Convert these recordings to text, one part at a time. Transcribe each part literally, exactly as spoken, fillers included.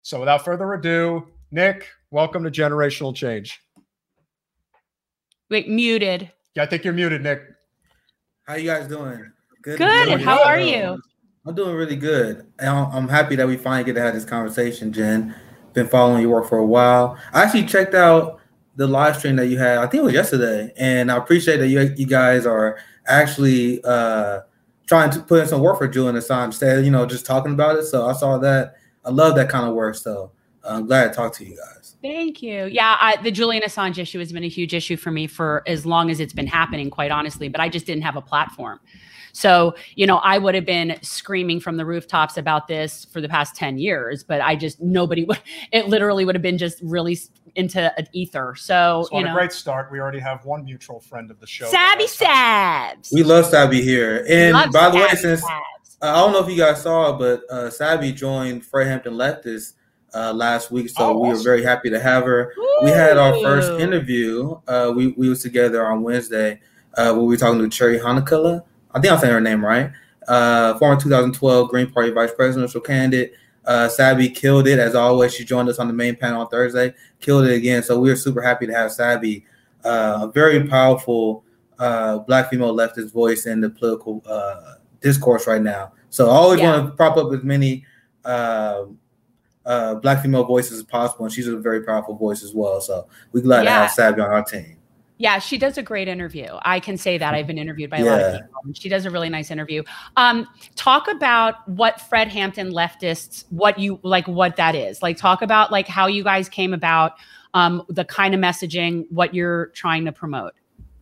So without further ado, Nick, welcome to Generational Change. Wait, muted. Yeah, I think you're muted, Nick. How you guys doing? Good. Good. How are you? I'm doing really good. I'm happy that we finally get to have this conversation, Jen. Been following your work for a while. I actually checked out the live stream that you had. I think it was yesterday, and I appreciate that you you guys are actually uh, trying to put in some work for Julian Assange instead of, you know, just talking about it. So I saw that. I love that kind of work. So I'm glad to talk to you guys. Thank you. Yeah, I, the Julian Assange issue has been a huge issue for me for as long as it's been happening, quite honestly, but I just didn't have a platform. So, you know, I would have been screaming from the rooftops about this for the past ten years, but I just, nobody would, it literally would have been just really into an ether. So, so you on know. A great start. We already have one mutual friend of the show. Sabby Sabs. We love Sabby here. And love by the way, Sabby since Sabs. uh, I don't know if you guys saw, but uh, Sabby joined Fred Hampton Leftists uh, last week. So oh, we awesome. were very happy to have her. Ooh. We had our first interview. Uh, we, we was together on Wednesday uh, where we were talking to Cherry Hanakala. I think I'm saying her name right. Uh, former two thousand twelve Green Party vice presidential candidate. Uh, Sabby killed it as always. She joined us on the main panel on Thursday. Killed it again. So we are super happy to have Sabby, uh, a very powerful uh, Black female leftist voice in the political uh, discourse right now. So I always yeah. want to prop up as many uh, uh, Black female voices as possible, and she's a very powerful voice as well. So we're glad yeah. to have Sabby on our team. Yeah, she does a great interview. I can say that. I've been interviewed by a yeah. lot of people. She does a really nice interview. Um, talk about what Fred Hampton Leftists, what you like, what that is. Like, talk about like how you guys came about, um, the kind of messaging, what you're trying to promote.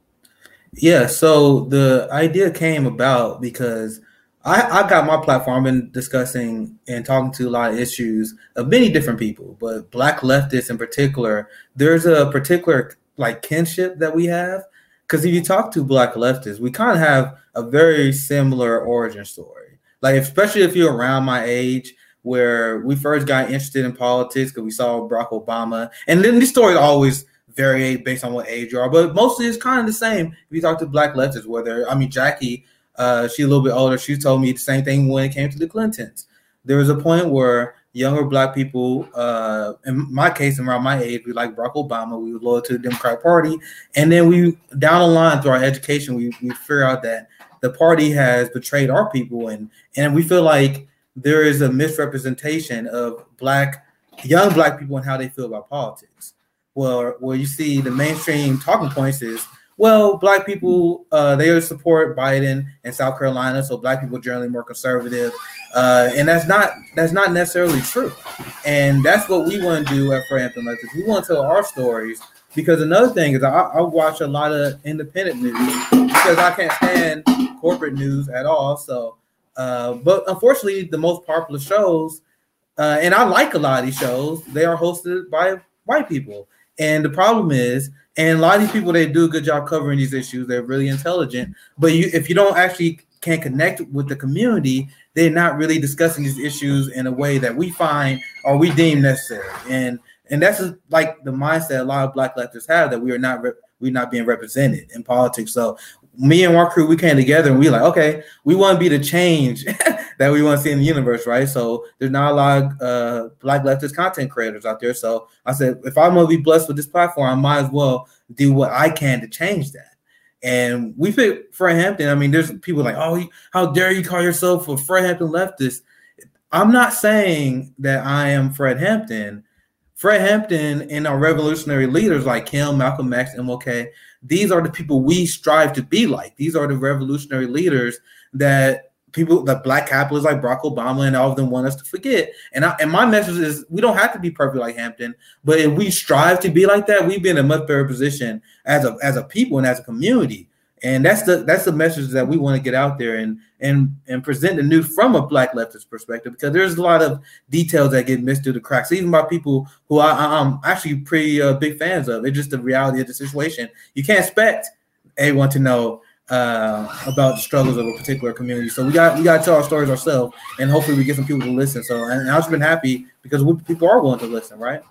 Yeah, so the idea came about because I, I got my platform. I've been discussing and talking to a lot of issues of many different people, but Black leftists in particular. There's a particular like kinship that we have, because if you talk to Black leftists, we kind of have a very similar origin story. Like, especially if you're around my age, where we first got interested in politics because we saw Barack Obama, and then these stories always vary based on what age you are, but mostly it's kind of the same. If you talk to Black leftists, whether I mean Jackie, uh, she's a little bit older, she told me the same thing when it came to the Clintons. There was a point where younger Black people, uh, in my case, around my age, we like Barack Obama. We were loyal to the Democratic Party. And then we, down the line through our education, we, we figure out that the party has betrayed our people. And, and we feel like there is a misrepresentation of Black, young Black people and how they feel about politics. Well, where you see the mainstream talking points is, well, Black people, uh, they support Biden in South Carolina, so Black people are generally more conservative, uh, and that's not that's not necessarily true. And that's what we want to do at Fred Hampton Leftists. We want to tell our stories, because another thing is I, I watch a lot of independent news because I can't stand corporate news at all. So, uh, but unfortunately, the most popular shows, uh, and I like a lot of these shows, they are hosted by white people. And the problem is, and a lot of these people, they do a good job covering these issues. They're really intelligent. But you, if you don't actually can connect with the community, they're not really discussing these issues in a way that we find or we deem necessary. And and that's just like the mindset a lot of Black leftists have, that we are not re- we're not being represented in politics. So me and our crew, we came together and we like, okay, we want to be the change that we want to see in the universe, right? So there's not a lot of uh, Black leftist content creators out there. So I said, if I'm going to be blessed with this platform, I might as well do what I can to change that. And we picked Fred Hampton. I mean, there's people like, oh, how dare you call yourself a Fred Hampton leftist? I'm not saying that I am Fred Hampton. Fred Hampton and our revolutionary leaders like him, Malcolm X, M L K, these are the people we strive to be like. These are the revolutionary leaders that people, the Black capitalists like Barack Obama and all of them want us to forget. And I, and my message is, we don't have to be perfect like Hampton, but if we strive to be like that, we've been in a much better position as a as a people and as a community. And that's the that's the message that we want to get out there and and and present the news from a Black leftist perspective, because there's a lot of details that get missed through the cracks, even by people who I, I'm actually pretty uh, big fans of. It's just the reality of the situation. You can't expect everyone to know uh, about the struggles of a particular community. So we got we got to tell our stories ourselves, and hopefully we get some people to listen. So and I've just been happy because we, people are willing to listen, right?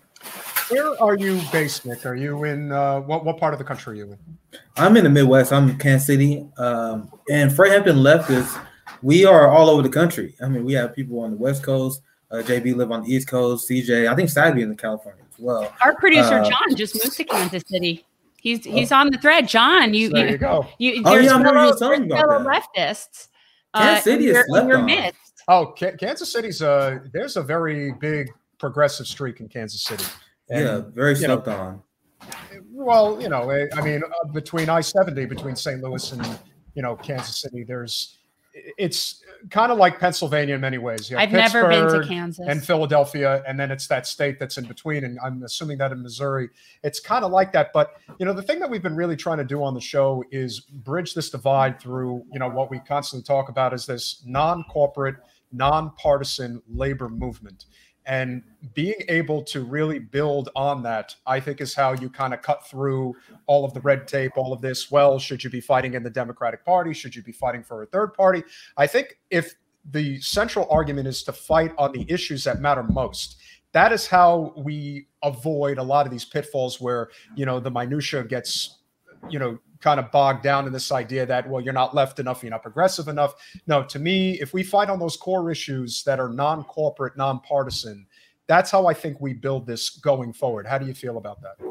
Where are you based, Nick? Are you in uh, what what part of the country are you in? I'm in the Midwest. I'm in Kansas City, um, and Fred Hampton Leftists, we are all over the country. I mean, we have people on the West Coast, Uh, J B live on the East Coast. C J, I think Savvy in California as well. Our producer uh, John just moved to Kansas City. He's he's oh. on the thread. John, you, so there you, you go. You, oh yeah, I remember fellow, you telling me about that. Leftists. Kansas uh, City is in your on. midst. Oh, K- Kansas City's a there's a very big progressive streak in Kansas City. And, yeah, very slept know, on. Well, you know, I mean, uh, between I seventy, between Saint Louis and you know Kansas City, there's it's kind of like Pennsylvania in many ways. You have I've Pittsburgh never been to Kansas and Philadelphia, and then it's that state that's in between. And I'm assuming that in Missouri, it's kind of like that. But you know, the thing that we've been really trying to do on the show is bridge this divide through you know what we constantly talk about is this non-corporate, non-partisan labor movement. And being able to really build on that, I think, is how you kind of cut through all of the red tape, all of this. Well, should you be fighting in the Democratic Party? Should you be fighting for a third party? I think if the central argument is to fight on the issues that matter most, that is how we avoid a lot of these pitfalls where, you know, the minutia gets, you know, kind of bogged down in this idea that, well, you're not left enough, you're not progressive enough. No, to me, if we fight on those core issues that are non-corporate, non-partisan, that's how I think we build this going forward. How do you feel about that?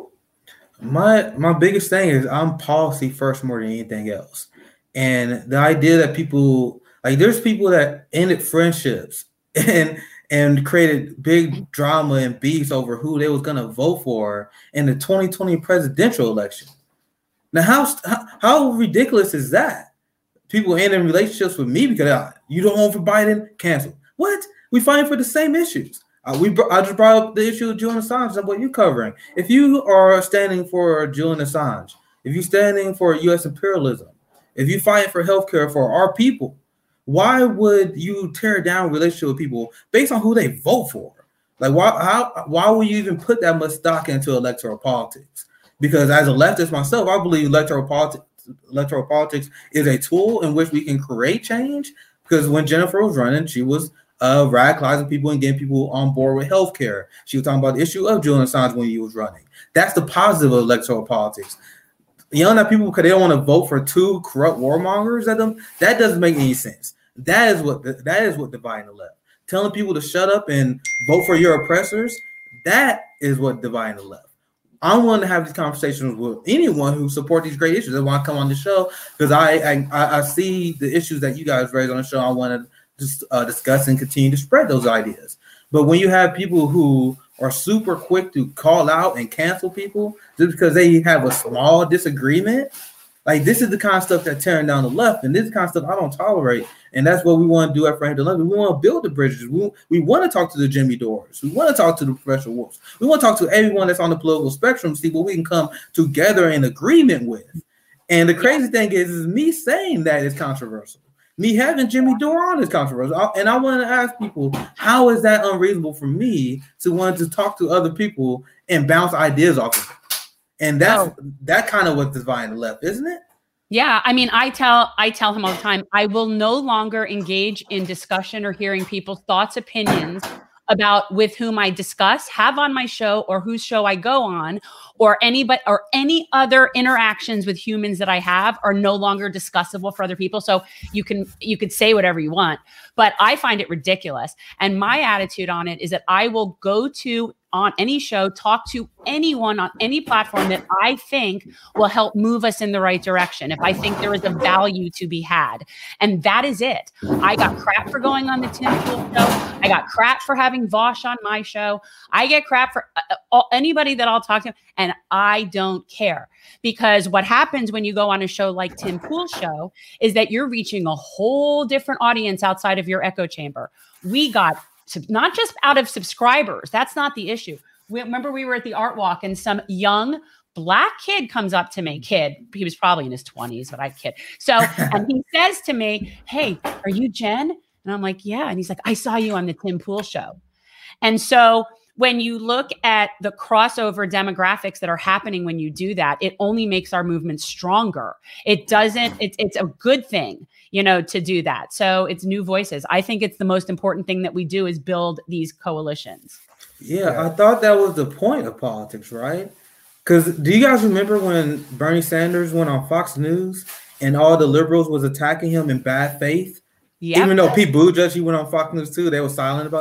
My my biggest thing is I'm policy first more than anything else. And the idea that people, like there's people that ended friendships and and created big drama and beefs over who they was going to vote for in the twenty twenty presidential election. Now, how how ridiculous is that? People ending relationships with me because uh, you don't vote for Biden, cancel. What? We fighting for the same issues. Uh, we I just brought up the issue of Julian Assange and what you're covering. If you are standing for Julian Assange, if you're standing for U S imperialism, if you're fighting for healthcare for our people, why would you tear down relationship with people based on who they vote for? Like, why how why would you even put that much stock into electoral politics? Because as a leftist myself, I believe electoral politics, electoral politics is a tool in which we can create change. Because when Jennifer was running, she was uh, radicalizing people and getting people on board with healthcare. She was talking about the issue of Julian Assange when he was running. That's the positive of electoral politics. Yelling at people because they don't want to vote for two corrupt warmongers at them, that doesn't make any sense. That is what the, that is what dividing the left. Telling people to shut up and vote for your oppressors, that is what dividing the left. I'm willing to have these conversations with anyone who support these great issues. They want to come on the show because I, I I see the issues that you guys raise on the show. I want to just uh, discuss and continue to spread those ideas. But when you have people who are super quick to call out and cancel people just because they have a small disagreement, like this is the kind of stuff that's tearing down the left, and this is the kind of stuff I don't tolerate. And that's what we want to do at Friend to Love. We want to build the bridges. We, we want to talk to the Jimmy Dores. We want to talk to the Professor Wolves. We want to talk to everyone that's on the political spectrum, see what we can come together in agreement with. And the crazy thing is, is me saying that is controversial. Me having Jimmy Dore on is controversial. And I want to ask people, how is that unreasonable for me to want to talk to other people and bounce ideas off of it? And that's oh. that kind of what's dividing the left, isn't it? Yeah, I mean, I tell I tell him all the time, I will no longer engage in discussion or hearing people's thoughts, opinions about with whom I discuss, have on my show, or whose show I go on, or anybody or any other interactions with humans that I have are no longer discussable for other people. So you can you could say whatever you want, but I find it ridiculous. And my attitude on it is that I will go to on any show, talk to anyone on any platform that I think will help move us in the right direction. If I think there is a value to be had. And that is it. I got crap for going on the Tim Pool show. I got crap for having Vosh on my show. I get crap for uh, all, anybody that I'll talk to. And I don't care, because what happens when you go on a show like Tim Pool's show is that you're reaching a whole different audience outside of your echo chamber. We got not just out of subscribers. That's not the issue. We, remember we were at the art walk and some young black kid comes up to me, kid, he was probably in his twenties, but I kid. So, and he says to me, hey, are you Jen? And I'm like, yeah. And he's like, I saw you on the Tim Pool show. And so when you look at the crossover demographics that are happening when you do that, it only makes our movement stronger. It doesn't, it's it's a good thing, you know, to do that. So it's new voices. I think it's the most important thing that we do is build these coalitions. Yeah, I thought that was the point of politics, right? Because do you guys remember when Bernie Sanders went on Fox News and all the liberals was attacking him in bad faith? Yep. Even though Pete Buttigieg, he went on Fox News too, they were silent about that.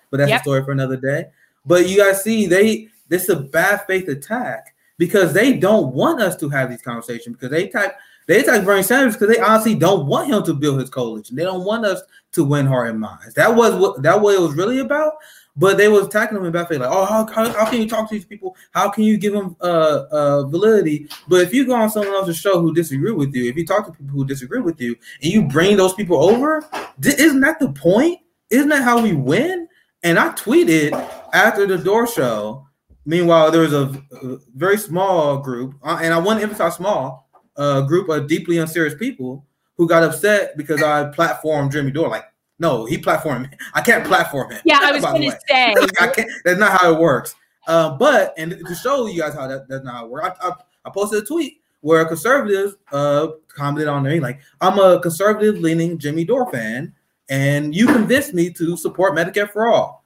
but that's Yep. a story for another day. But you guys see, they this is a bad faith attack because they don't want us to have these conversations because they attack they attack Bernie Sanders because they honestly don't want him to build his coalition. They don't want us to win heart and minds. That was what that what it was really about. But they was attacking them in bad faith, like, oh, how, how, how can you talk to these people? How can you give them uh, uh, validity? But if you go on someone else's show who disagree with you, if you talk to people who disagree with you, and you bring those people over, th- isn't that the point? Isn't that how we win? And I tweeted after the Door show. Meanwhile, there was a, a very small group, uh, and I want to emphasize small, a uh, group of deeply unserious people who got upset because I platformed Jimmy Dore. Like, no, he platformed me. I can't platform him. Yeah, I was going to say. Like, I can't. That's not how it works. Uh, but and to show you guys how that, that's not how it works, I, I, I posted a tweet where a conservative uh, commented on there, like, I'm a conservative-leaning Jimmy Dore fan, and you convinced me to support Medicare for all.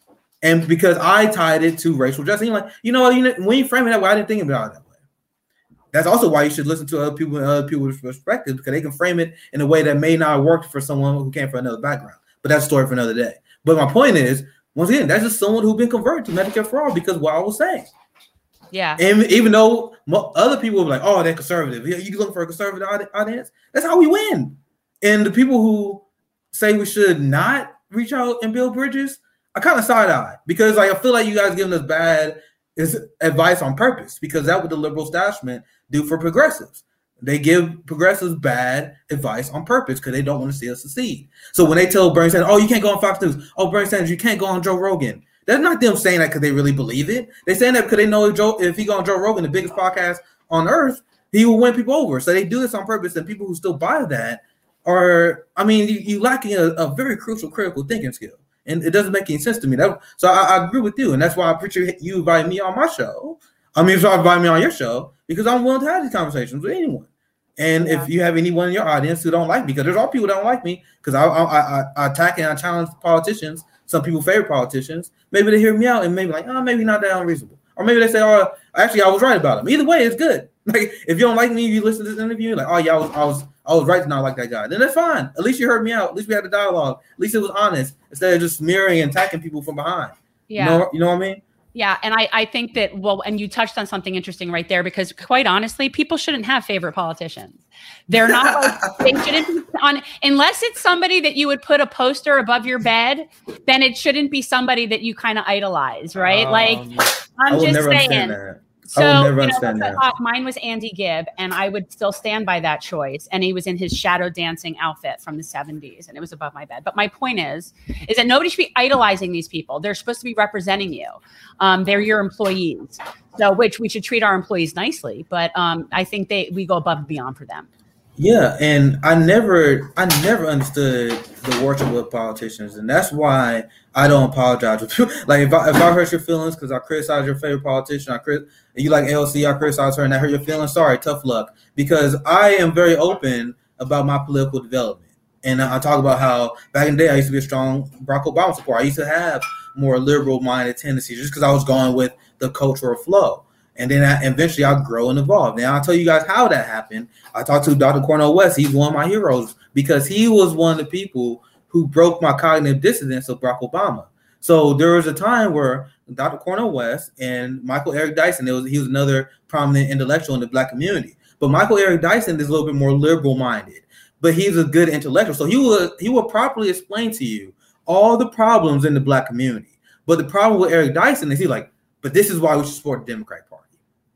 And because I tied it to racial justice, like, you know, you know, when you frame it that way, I didn't think about it that way. That's also why you should listen to other people and other people's perspectives, because they can frame it in a way that may not have worked for someone who came from another background. But that's a story for another day. But my point is, once again, that's just someone who's been converted to Medicare for all because of what I was saying. Yeah. And even though other people will be like, oh, they're conservative. You looking for a conservative audience? That's how we win. And the people who say we should not reach out and build bridges, I kind of side-eye because like I feel like you guys giving us bad is advice on purpose, because that's what the liberal establishment do for progressives. They give progressives bad advice on purpose because they don't want to see us succeed. So when they tell Bernie Sanders, oh, you can't go on Fox News. Oh, Bernie Sanders, you can't go on Joe Rogan. That's not them saying that because they really believe it. They're saying that because they know if, Joe, if he go on Joe Rogan, the biggest podcast on earth, he will win people over. So they do this on purpose, and people who still buy that are, I mean, you, you lacking a, a very crucial critical thinking skill. And it doesn't make any sense to me. That, so I, I agree with you. And that's why I appreciate you inviting me on my show. I mean, so I invite me on your show because I'm willing to have these conversations with anyone. And yeah. If you have anyone in your audience who don't like me, because there's all people that don't like me, because I, I, I, I attack and I challenge politicians. Some people favor politicians. Maybe they hear me out and maybe like, oh, maybe not that unreasonable. Or maybe they say, oh, actually, I was right about him. Either way, it's good. Like, if you don't like me, you listen to this interview, you're like, oh, yeah, I was, I was, I was right to not like that guy. Then that's fine. At least you heard me out. At least we had a dialogue. At least it was honest instead of just smearing and attacking people from behind. Yeah. You know, you know what I mean? Yeah. And I, I think that, well, and you touched on something interesting right there, because quite honestly, people shouldn't have favorite politicians. They're not like, they shouldn't be on, unless it's somebody that you would put a poster above your bed, then it shouldn't be somebody that you kind of idolize, right? Um, like, I'm just saying. So, you know, uh, mine was Andy Gibb, and I would still stand by that choice. And he was in his shadow dancing outfit from the seventies, and it was above my bed. But my point is, is that nobody should be idolizing these people. They're supposed to be representing you. Um, they're your employees, so which we should treat our employees nicely. But um, I think they we go above and beyond for them. Yeah, and I never, I never understood the worship of politicians, and that's why I don't apologize. Like if I if I hurt your feelings because I criticize your favorite politician, I crit, you like L C, I criticize her, and I hurt your feelings. Sorry, tough luck. Because I am very open about my political development, and I talk about how back in the day I used to be a strong Barack Obama supporter. I used to have more liberal-minded tendencies just because I was going with the cultural flow. And then I, eventually I'll grow and evolve. Now I'll tell you guys how that happened. I talked to Doctor Cornel West. He's one of my heroes because he was one of the people who broke my cognitive dissonance of Barack Obama. So there was a time where Doctor Cornel West and Michael Eric Dyson, it was, he was another prominent intellectual in the Black community. But Michael Eric Dyson is a little bit more liberal-minded, but he's a good intellectual. So he will, he will properly explain to you all the problems in the Black community. But the problem with Eric Dyson is he's like, but this is why we should support the Democratic Party.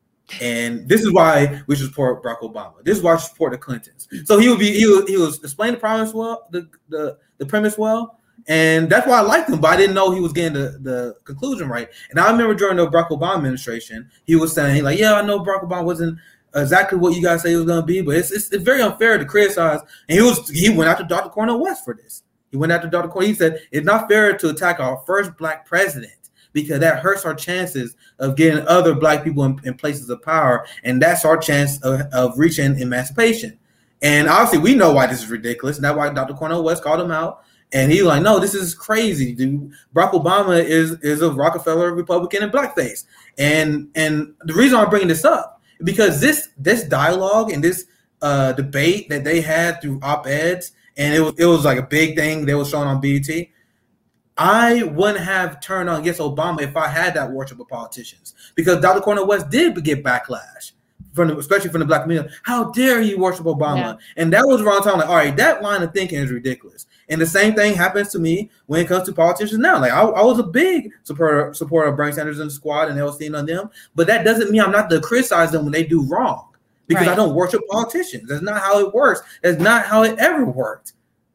And this is why we should support Barack Obama. This is why we should support the Clintons. So he would be he would, he was explaining the premise well, the, the the premise well, and that's why I liked him. But I didn't know he was getting the, the conclusion right. And I remember during the Barack Obama administration, he was saying like, "Yeah, I know Barack Obama wasn't exactly what you guys say he was going to be, but it's, it's it's very unfair to criticize." And he was he went after Doctor Cornel West for this. He went after Doctor Cornel. He said it's not fair to attack our first Black president, because that hurts our chances of getting other Black people in, in places of power, and that's our chance of, of reaching emancipation. And obviously, we know why this is ridiculous, and that's why Doctor Cornel West called him out. And he was like, no, this is crazy, dude. Barack Obama is, is a Rockefeller Republican in blackface. And and the reason I'm bringing this up is because this this dialogue and this uh, debate that they had through op-eds, and it was, it was like a big thing they were showing on B E T, I wouldn't have turned on against Obama if I had that worship of politicians, because Doctor Cornel West did get backlash from the, especially from the black community. How dare you worship Obama? Yeah. And that was around time like, all right, that line of thinking is ridiculous. And the same thing happens to me when it comes to politicians now. Like I, I was a big supporter supporter of Bernie Sanders and the squad and L C on them, but that doesn't mean I'm not to criticize them when they do wrong, because right. I don't worship politicians. That's not how it works. That's not how it ever worked.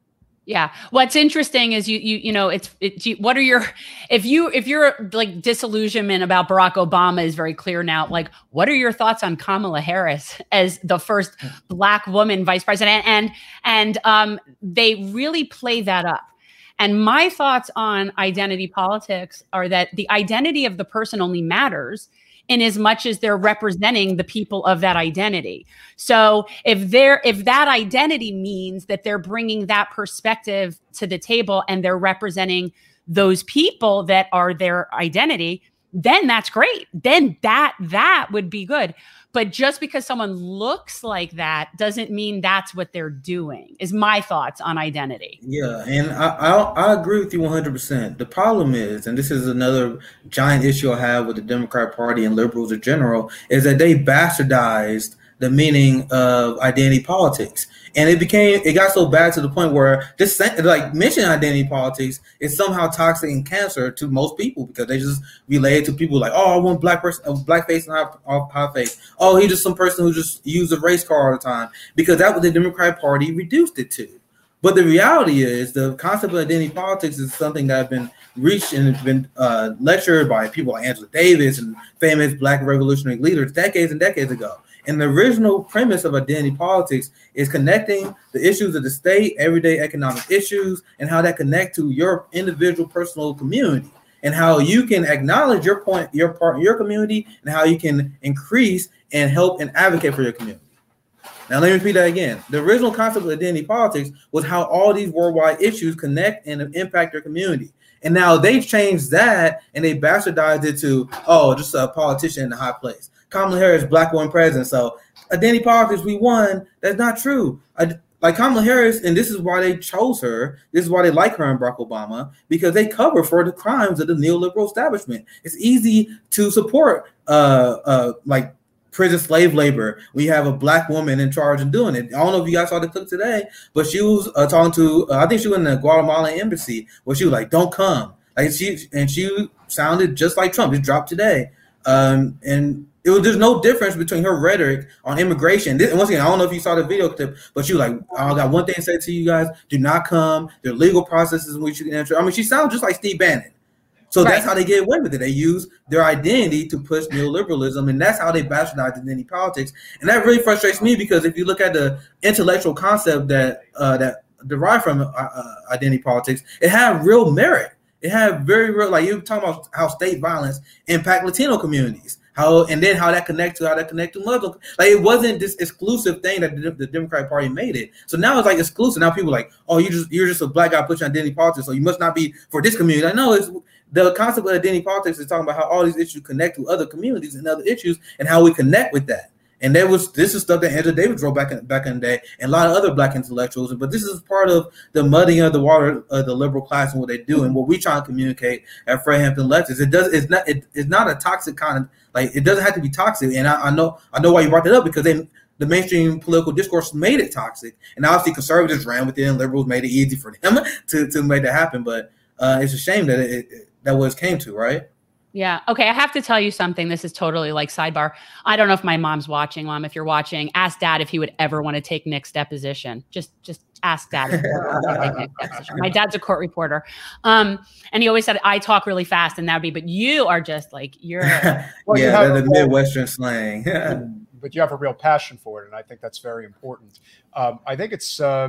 Yeah. What's interesting is you, you, you know, it's, it, you, what are your, if you, if you're like disillusionment about Barack Obama is very clear now, like, what are your thoughts on Kamala Harris as the first black woman vice president? And, and, um, they really play that up. And my thoughts on identity politics are that the identity of the person only matters in as much as they're representing the people of that identity. So if they're, if that identity means that they're bringing that perspective to the table and they're representing those people that are their identity, then that's great. Then that, that would be good. But just because someone looks like that doesn't mean that's what they're doing, is my thoughts on identity. Yeah, and I, I, I agree with you one hundred percent. The problem is, and this is another giant issue I have with the Democrat Party and liberals in general, is that they bastardized the meaning of identity politics. And it became, it got so bad to the point where just like mentioning identity politics is somehow toxic and cancer to most people, because they just relate it to people like, oh, I want black person, a black face and high, high face. Oh, he's just some person who just used a race car all the time, because that's what the Democratic Party reduced it to. But the reality is the concept of identity politics is something that has been reached and has been uh, lectured by people like Angela Davis and famous black revolutionary leaders decades and decades ago. And the original premise of identity politics is connecting the issues of the state, everyday economic issues, and how that connect to your individual personal community, and how you can acknowledge your point, your part, your community, and how you can increase and help and advocate for your community. Now, let me repeat that again. The original concept of identity politics was how all these worldwide issues connect and impact your community. And now they've changed that and they bastardized it to, oh, just a politician in a high place. Kamala Harris, black woman president. So identity politics, we won. That's not true. I, like Kamala Harris, and this is why they chose her. This is why they like her and Barack Obama, because they cover for the crimes of the neoliberal establishment. It's easy to support uh, uh, like prison slave labor. We have a black woman in charge and doing it. I don't know if you guys saw the clip today, but she was uh, talking to, uh, I think she was in the Guatemalan embassy, where she was like, don't come. Like she, and she sounded just like Trump. It dropped today. Um, and it was, there's no difference between her rhetoric on immigration. This, and once again, I don't know if you saw the video clip, but she was like, I got one thing to say to you guys. Do not come. There are legal processes in which you can enter. I mean, she sounds just like Steve Bannon. So right. That's how they get away with it. They use their identity to push neoliberalism, and that's how they bastardize identity politics. And that really frustrates me, because if you look at the intellectual concept that uh, that derived from uh, uh, identity politics, it had real merit. It had very real, like you were talking about how state violence impact Latino communities, how and then how that connects to how that connect to Muslim. Like it wasn't this exclusive thing that the, the Democratic Party made it. So now it's like exclusive. Now people are like, oh, you just you're just a black guy pushing identity politics, so you must not be for this community. I know it's the concept of identity politics is talking about how all these issues connect to other communities and other issues, and how we connect with that. And there was this is stuff that Angela Davis wrote back in back in the day, and a lot of other black intellectuals. But this is part of the muddying of the water of the liberal class and what they do, and what we try to communicate at Fred Hampton Lectures. It does it's not it, it's not a toxic kind of, like, it doesn't have to be toxic. And I, I know I know why you brought that up, because they the mainstream political discourse made it toxic, and obviously conservatives ran with it, and liberals made it easy for them to to make that happen. But uh, it's a shame that it, it that was came to, right? Yeah. Okay. I have to tell you something. This is totally like sidebar. I don't know if my mom's watching. Mom, if you're watching, ask Dad if he would ever want to take Nick's deposition. Just, just ask Dad. If he would want to take Nick's deposition. My dad's a court reporter, um, and he always said I talk really fast, and that'd be. But you are just like you're. Well, yeah, you the Midwestern slang. But you have a real passion for it, and I think that's very important. Um, I think it's. Uh,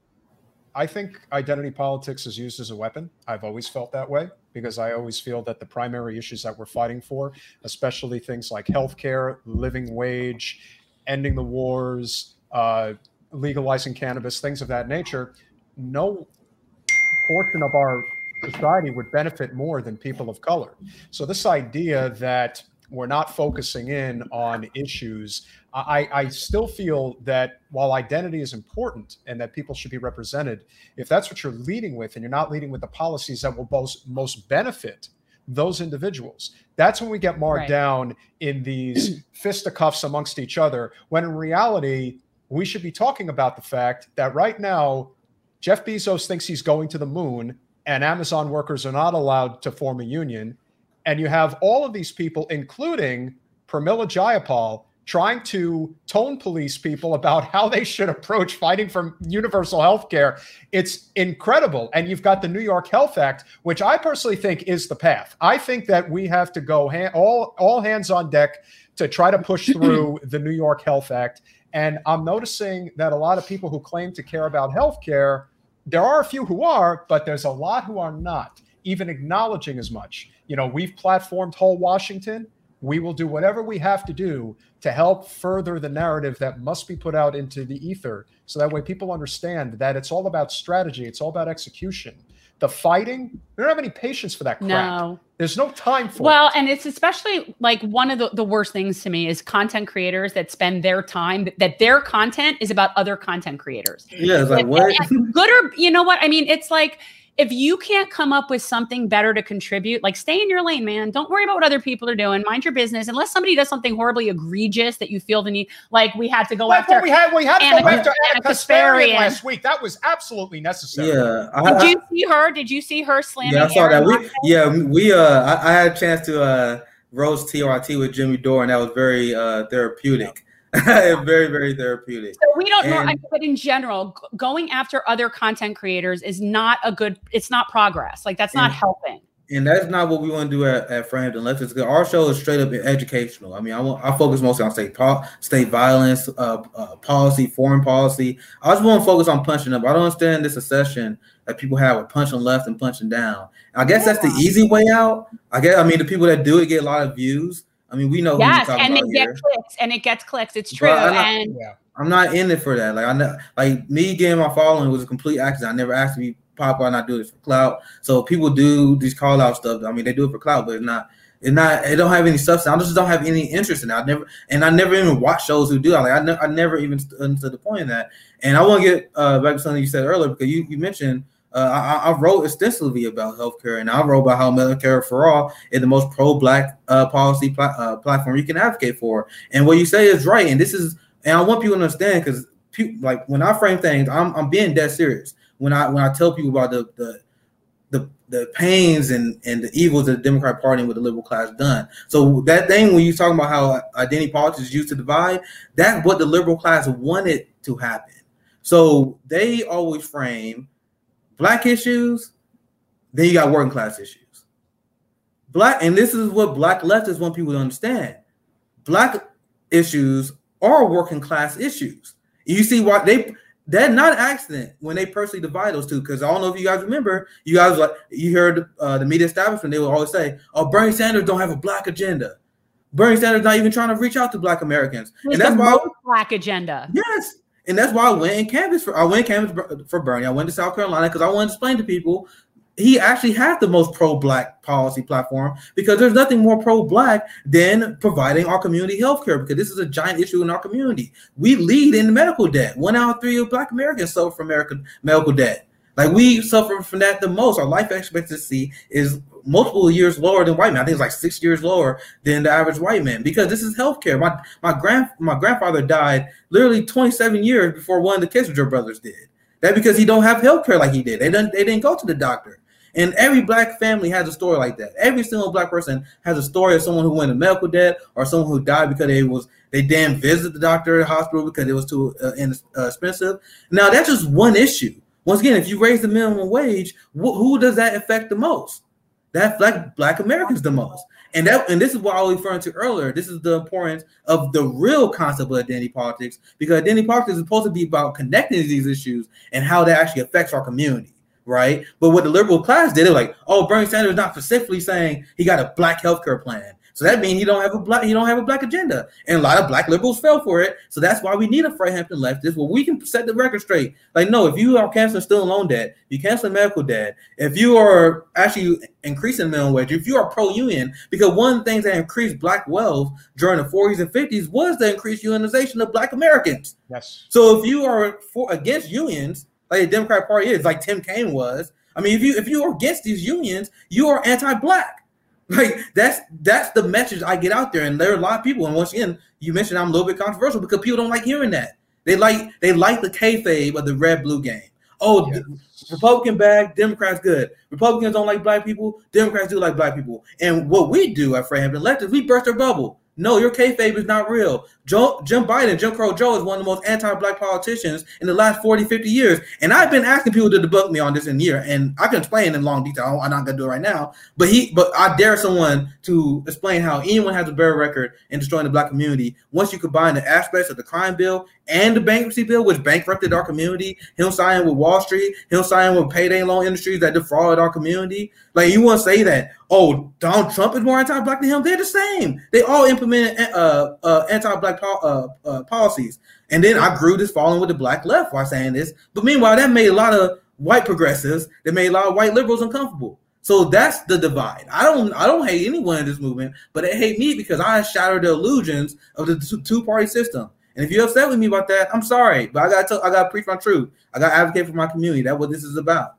I think identity politics is used as a weapon. I've always felt that way, because I always feel that the primary issues that we're fighting for, especially things like healthcare, living wage, ending the wars, uh, legalizing cannabis, things of that nature, no portion of our society would benefit more than people of color. So this idea that we're not focusing in on issues. I, I still feel that while identity is important and that people should be represented, if that's what you're leading with and you're not leading with the policies that will most, most benefit those individuals, that's when we get marked right. down in these fisticuffs amongst each other, when in reality, we should be talking about the fact that right now, Jeff Bezos thinks he's going to the moon and Amazon workers are not allowed to form a union. And you have all of these people, including Pramila Jayapal, trying to tone police people about how they should approach fighting for universal health care. It's incredible. And you've got the New York Health Act, which I personally think is the path. I think that we have to go ha- all, all hands on deck to try to push through the New York Health Act. And I'm noticing that a lot of people who claim to care about health care, there are a few who are, but there's a lot who are not even acknowledging as much. You know, we've platformed Whole Washington. We will do whatever we have to do to help further the narrative that must be put out into the ether. So that way people understand that it's all about strategy. It's all about execution. The fighting, we don't have any patience for that crap. No. There's no time for well, it. Well, and it's especially like one of the, the worst things to me is content creators that spend their time, that their content is about other content creators. Yeah, it's like, what? Good or, you know what? I mean, it's like, if you can't come up with something better to contribute, like stay in your lane, man. Don't worry about what other people are doing. Mind your business. Unless somebody does something horribly egregious that you feel the need, like we had to go like after. We had, we had to Anna, go after Anna, Anna Kasparian Kasparian last week. That was absolutely necessary. Yeah. I, Did you see her? Did you see her slamming? Yeah, I saw Aaron that. We, yeah, we. Uh, I, I had a chance to uh, roast T R T with Jimmy Dore, and that was very uh, therapeutic. very, very therapeutic. So we don't know, and, I mean, but in general, g- going after other content creators is not a good, it's not progress. Like that's not and, helping. And that's not what we want to do at, at Framed Unless it's good. Our show is straight up educational. I mean, I, want, I focus mostly on state po- state violence, uh, uh, policy, foreign policy. I just want to focus on punching up. I don't understand this obsession that people have with punching left and punching down. I guess yeah. that's the easy way out. I guess, I mean, the people that do it get a lot of views. I mean, we know. Yes, who and about it here. gets clicks, and it gets clicks. It's true. I'm not, and yeah. I'm not in it for that. Like I know, like me getting my following was a complete accident. I never asked to be popular. And I do this for clout. So people do these call out stuff. I mean, they do it for clout, but it's not. It's not. It don't have any substance. I just don't have any interest in it. I never, and I never even watch shows who do that. Like I, ne- I never even stood to the point of that. And I want to get uh, back to something you said earlier because you you mentioned. Uh, I, I wrote extensively about healthcare, and I wrote about how Medicare for All is the most pro-Black uh, policy pla- uh, platform you can advocate for. And what you say is right, and this is, and I want people to understand because, pe- like, when I frame things, I'm I'm being dead serious. When I when I tell people about the the the, the pains and, and the evils that the Democratic Party and what the liberal class done. So that thing when you talk about how identity politics is used to divide, that's what the liberal class wanted to happen. So they always frame Black issues, then you got working class issues. Black, and this is what Black leftists want people to understand. Black issues are working class issues. You see why they they're not an accident when they personally divide those two. Because I don't know if you guys remember, you guys like you heard uh, the media establishment, they would always say, "Oh, Bernie Sanders don't have a Black agenda. Bernie Sanders not even trying to reach out to Black Americans." It's and that's the why most Black agenda. Yes. And that's why I went and canvassed for I went and canvassed for Bernie. I went to South Carolina because I wanted to explain to people he actually has the most pro-Black policy platform because there's nothing more pro-Black than providing our community health care because this is a giant issue in our community. We lead in medical debt. One out of three of Black Americans suffer from American medical debt. Like we suffer from that the most. Our life expectancy is multiple years lower than white men. I think it's like six years lower than the average white man because this is healthcare. My my grand my grandfather died literally twenty-seven years before one of the Kissinger brothers did. That because he don't have healthcare like he did. They didn't they didn't go to the doctor. And every Black family has a story like that. Every single Black person has a story of someone who went into medical debt or someone who died because they was they didn't visit the doctor at the hospital because it was too uh, expensive. Now that's just one issue. Once again, if you raise the minimum wage, wh- who does that affect the most? That Black Black Americans the most. And that and this is what I was referring to earlier. This is the importance of the real concept of identity politics, because identity politics is supposed to be about connecting these issues and how that actually affects our community, right? But what the liberal class did, they're like, oh, Bernie Sanders is not specifically saying he got a Black healthcare plan. So that means he don't have a black he don't have a black agenda. And a lot of black liberals fell for it. So that's why we need a Fred Hampton leftist where we can set the record straight. Like, no, if you are canceling student loan debt, if you canceling medical debt, if you are actually increasing minimum wage, if you are pro-union, because one of the things that increased black wealth during the forties and fifties was the increased unionization of black Americans. Yes. So if you are for against unions, like the Democratic Party is, like Tim Kaine was, I mean, if you if you are against these unions, you are anti-black. Like that's that's the message I get out there, and there are a lot of people. And once again, you mentioned I'm a little bit controversial because people don't like hearing that. They like they like the kayfabe of the red blue game. Oh, yeah. Republican bad, Democrats good. Republicans don't like black people. Democrats do like black people. And what we do at Fred Hampton Left is we burst their bubble. No, your kayfabe is not real. Joe, Jim Biden, Jim Crow Joe, is one of the most anti-black politicians in the last forty, fifty years. And I've been asking people to debunk me on this in a year, and I can explain in long detail. I'm not going to do it right now. But he, but I dare someone to explain how anyone has a better record in destroying the black community once you combine the aspects of the crime bill and the bankruptcy bill, which bankrupted our community, him signing with Wall Street, him signing with payday loan industries that defrauded our community. Like, you want to say that, oh, Donald Trump is more anti-black than him? They're the same. They all implement uh, uh, anti-black po- uh, uh, policies. And then I grew this following with the black left while saying this. But meanwhile, that made a lot of white progressives, that made a lot of white liberals uncomfortable. So that's the divide. I don't I don't hate anyone in this movement, but they hate me because I shattered the illusions of the two-party system. And if you're upset with me about that, I'm sorry. But I got to I got to preach my truth. I got to advocate for my community. That's what this is about.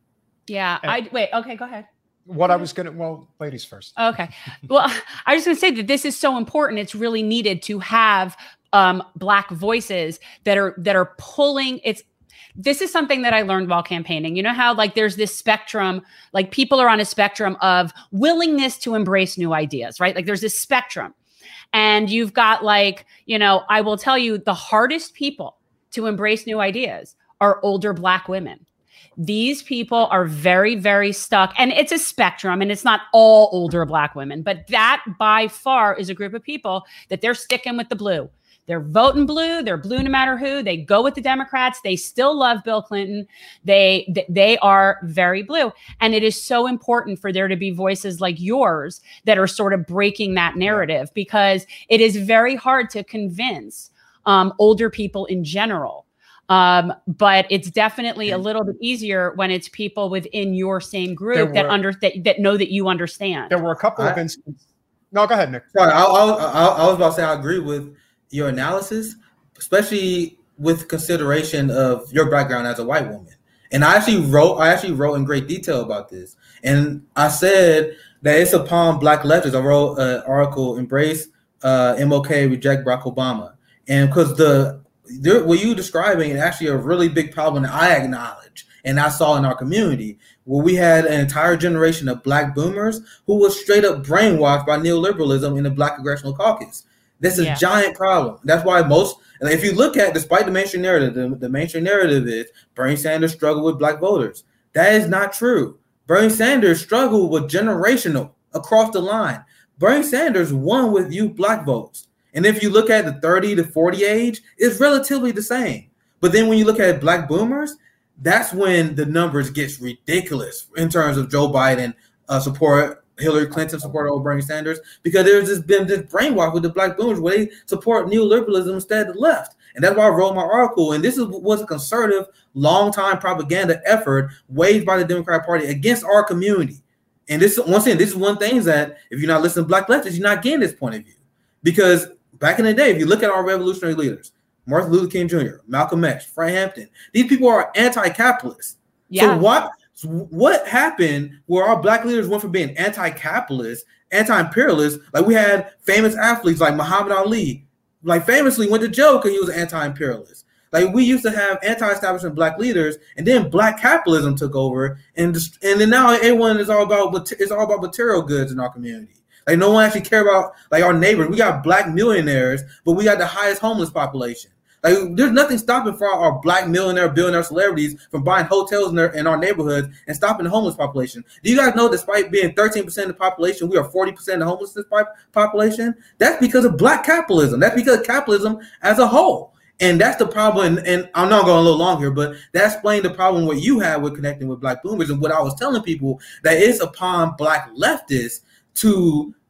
Yeah. And I wait. Okay, go ahead. What I was going to, well, ladies first. Okay. Well, I was going to say that this is so important. It's really needed to have um, black voices that are that are pulling. It's this is something that I learned while campaigning. You know how like there's this spectrum, like people are on a spectrum of willingness to embrace new ideas, right? Like there's this spectrum. And you've got like, you know, I will tell you the hardest people to embrace new ideas are older black women. These people are very, very stuck. And it's a spectrum, and it's not all older black women, but that by far is a group of people that they're sticking with the blue. They're voting blue. They're blue no matter who. They go with the Democrats. They still love Bill Clinton. They they are very blue. And it is so important for there to be voices like yours that are sort of breaking that narrative, because it is very hard to convince um, older people in general. Um, but it's definitely a little bit easier when it's people within your same group were, that under that, that know that you understand. There were a couple I, of instances. No, go ahead, Nick. Sorry, I, I, I, I was about to say I agree with your analysis, especially with consideration of your background as a white woman. And I actually wrote, I actually wrote in great detail about this. And I said that it's upon black leftists. I wrote an article, Embrace uh, M L K, Reject Barack Obama. And because the there, what you describing is actually a really big problem that I acknowledge and I saw in our community, where we had an entire generation of black boomers who was straight up brainwashed by neoliberalism in the Black Congressional Caucus. This is yeah. a giant problem. That's why most, and if you look at, despite the mainstream narrative, the, the mainstream narrative is Bernie Sanders struggled with black voters. That is not true. Bernie Sanders struggled with generational across the line. Bernie Sanders won with youth black votes. And if you look at the thirty to forty age, it's relatively the same. But then when you look at black boomers, that's when the numbers gets ridiculous in terms of Joe Biden uh, support, Hillary Clinton support over Bernie Sanders, because there's just been this brainwash with the black boomers where they support neoliberalism instead of the left. And that's why I wrote my article. And this is, was a conservative, long-time propaganda effort waged by the Democratic Party against our community. And this, once again, this is one thing that if you're not listening to black leftists, you're not getting this point of view. Because back in the day, if you look at our revolutionary leaders, Martin Luther King Junior, Malcolm X, Fred Hampton, these people are anti-capitalist. Yeah. So what, what happened where our black leaders went from being anti-capitalist, anti-imperialist, like we had famous athletes like Muhammad Ali, like famously went to jail because he was an anti-imperialist. Like we used to have anti-establishment black leaders, and then black capitalism took over, and just, and then now everyone is all about it's all about material goods in our community. Like no one actually care about like our neighbors. We got black millionaires, but we got the highest homeless population. Like there's nothing stopping for our, our black millionaire, billionaire celebrities from buying hotels in, their, in our neighborhoods and stopping the homeless population. Do you guys know, despite being thirteen percent of the population, we are forty percent of the homelessness population? That's because of black capitalism. That's because of capitalism as a whole. And that's the problem. And, and I'm not going a little long here, but that explains the problem what you had with connecting with black boomers. And what I was telling people, that it's upon black leftists to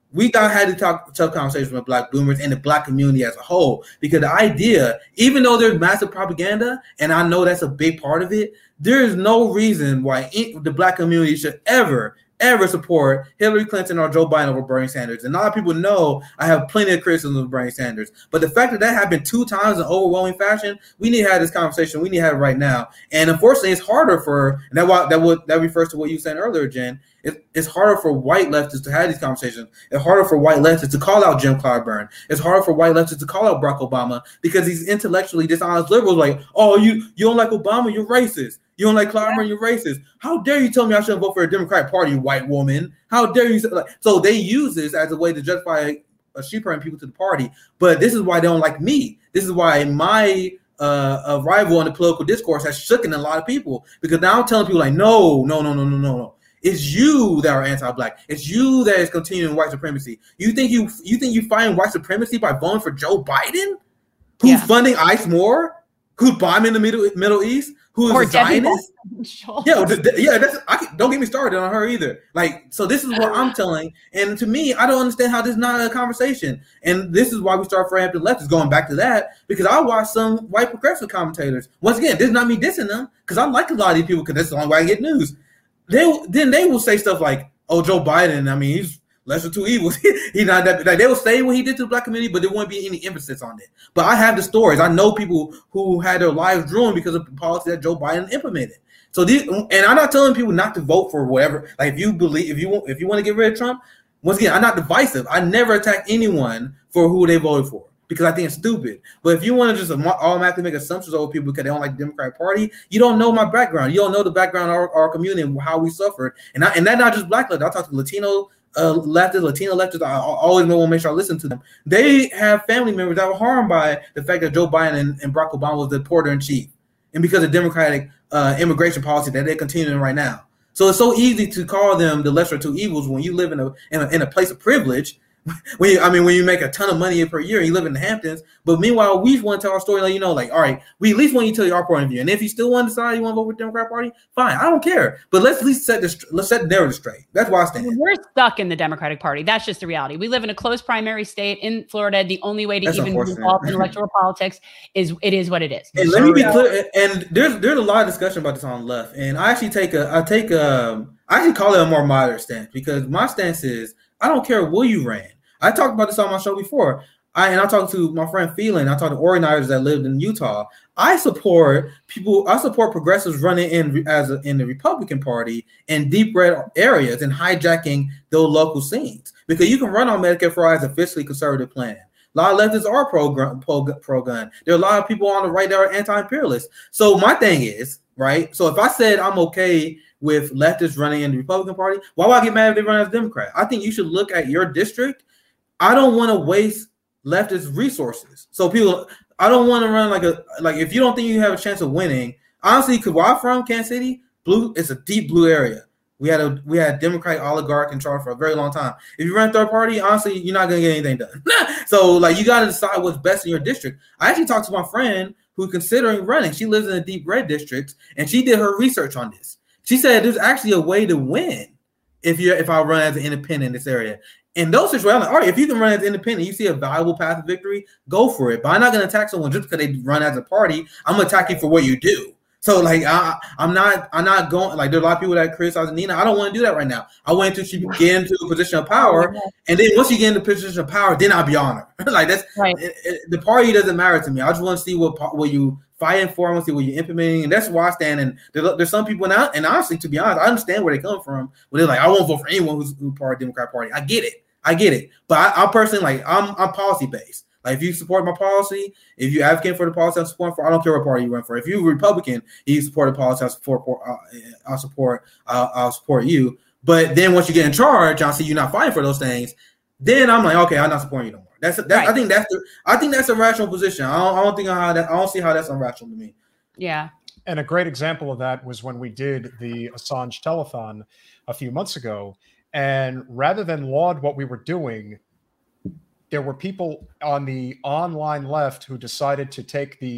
we got had to talk tough conversations with Black boomers and the Black community as a whole, because the idea, even though there's massive propaganda, and I know that's a big part of it, there is no reason why the Black community should ever, ever support Hillary Clinton or Joe Biden over Bernie Sanders. And a lot of people know I have plenty of criticism of Bernie Sanders. But the fact that that happened two times in overwhelming fashion, we need to have this conversation. We need to have it right now. And unfortunately, it's harder for, and that that would that refers to what you said earlier, Jen. It, it's harder for white leftists to have these conversations. It's harder for white leftists to call out Jim Clyburn. It's harder for white leftists to call out Barack Obama, because these intellectually dishonest liberals like, oh, you you don't like Obama, you're racist. You don't like Clyburn, you're racist. How dare you tell me I shouldn't vote for a Democratic Party, you white woman? How dare you? Say, like, so they use this as a way to justify uh, sheep-herding people to the party. But this is why they don't like me. This is why my uh, arrival in the political discourse has shooken a lot of people, because now I'm telling people like, no, no, no, no, no, no, no. It's you that are anti-Black. It's you that is continuing white supremacy. You think you you think you find white supremacy by voting for Joe Biden, who's yeah. funding ICE more, who's bombing the Middle Middle East, who is or a Zionist? Yeah, yeah. That's I can, don't get me started on her either. Like, so this is what I'm telling, and to me, I don't understand how this is not a conversation. And this is why we start Frampton Left is going back to that, because I watch some white progressive commentators. Once again, this is not me dissing them, because I like a lot of these people, because that's the only way I get news. They then they will say stuff like, "Oh, Joe Biden. I mean, he's lesser two evils. He's not that." Like, they will say what he did to the Black community, but there won't be any emphasis on it. But I have the stories. I know people who had their lives ruined because of the policy that Joe Biden implemented. So these, and I'm not telling people not to vote for whatever. Like, if you believe, if you want, if you want to get rid of Trump, once again, I'm not divisive. I never attack anyone for who they voted for, because I think it's stupid. But if you want to just automatically make assumptions over people because they don't like the Democratic Party, you don't know my background. You don't know the background of our, our community and how we suffered. And I, and that's not just Black left. I talk to Latino uh, leftists, Latino leftists. I always want to make sure I listen to them. They have family members that were harmed by the fact that Joe Biden and, and Barack Obama was the porter in chief, and because of Democratic uh, immigration policy that they're continuing right now. So it's so easy to call them the lesser two evils when you live in a in a, in a place of privilege. When you, I mean, when you make a ton of money per year and you live in the Hamptons, but meanwhile, we want to tell our story, like, you know, like, all right, we at least want you to tell your point of view. And if you still want to decide you want to vote for the Democrat Party, fine, I don't care. But let's at least set this, let's set the narrative straight. That's why I stand. We're stuck in the Democratic Party. That's just the reality. We live in a closed primary state in Florida. The only way to That's even be involved in electoral politics is it is what it is. And let me be clear. And there's there's a lot of discussion about this on the left. And I actually take a I take a I actually call it a more moderate stance, because my stance is I don't care where you ran. I talked about this on my show before. I and I talked to my friend Phelan. I talked to organizers that lived in Utah. I support people. I support progressives running in as a, in the Republican Party in deep red areas and hijacking those local scenes, because you can run on Medicare for all as a fiscally conservative plan. A lot of leftists are pro pro pro gun. There are a lot of people on the right that are anti-imperialist. So my thing is, right. So if I said I'm okay with leftists running in the Republican Party, why would I get mad if they run as a Democrat? I think you should look at your district. I don't want to waste leftist resources. So people, I don't want to run like a, like if you don't think you have a chance of winning, honestly, because where I'm from, Kansas City, blue, it's a deep blue area. We had a, we had a Democratic oligarch in charge for a very long time. If you run third party, honestly, you're not going to get anything done. So like, you got to decide what's best in your district. I actually talked to my friend who's considering running. She lives in a deep red district, and she did her research on this. She said there's actually a way to win if you if I run as an independent in this area. In those situations, I'm like, all right, if you can run as independent, you see a valuable path of victory, go for it. But I'm not going to attack someone just because they run as a party. I'm going to attack you for what you do. So, like, I, I'm not, I'm not going, like, there are a lot of people that criticize Nina. I don't want to do that right now. I want to get into a position of power. And then once you get into a position of power, then I'll be honored. Like, that's, right. it, it, the party doesn't matter to me. I just want to see what, what you fighting for. I want to see what you're implementing. And that's why I stand. And there, there's some people now, and honestly, to be honest, I understand where they come from. Where they're like, I won't vote for anyone who's, who's part of the Democrat Party. I get it. I get it, but I, I personally like I'm I'm policy based. Like if you support my policy, if you advocate for the policy I'm supporting for, I don't care what party you run for. If you're Republican, you support the policy I support. I'll, I'll support. I'll, I'll support you. But then once you get in charge, I'll see you're not fighting for those things. Then I'm like, okay, I'm not supporting you no more. That's that. Right. I think that's the. I think that's a rational position. I don't, I don't think how that. I don't see how that's irrational to me. Yeah. And a great example of that was when we did the Assange telethon a few months ago. And rather than laud what we were doing, there were people on the online left who decided to take the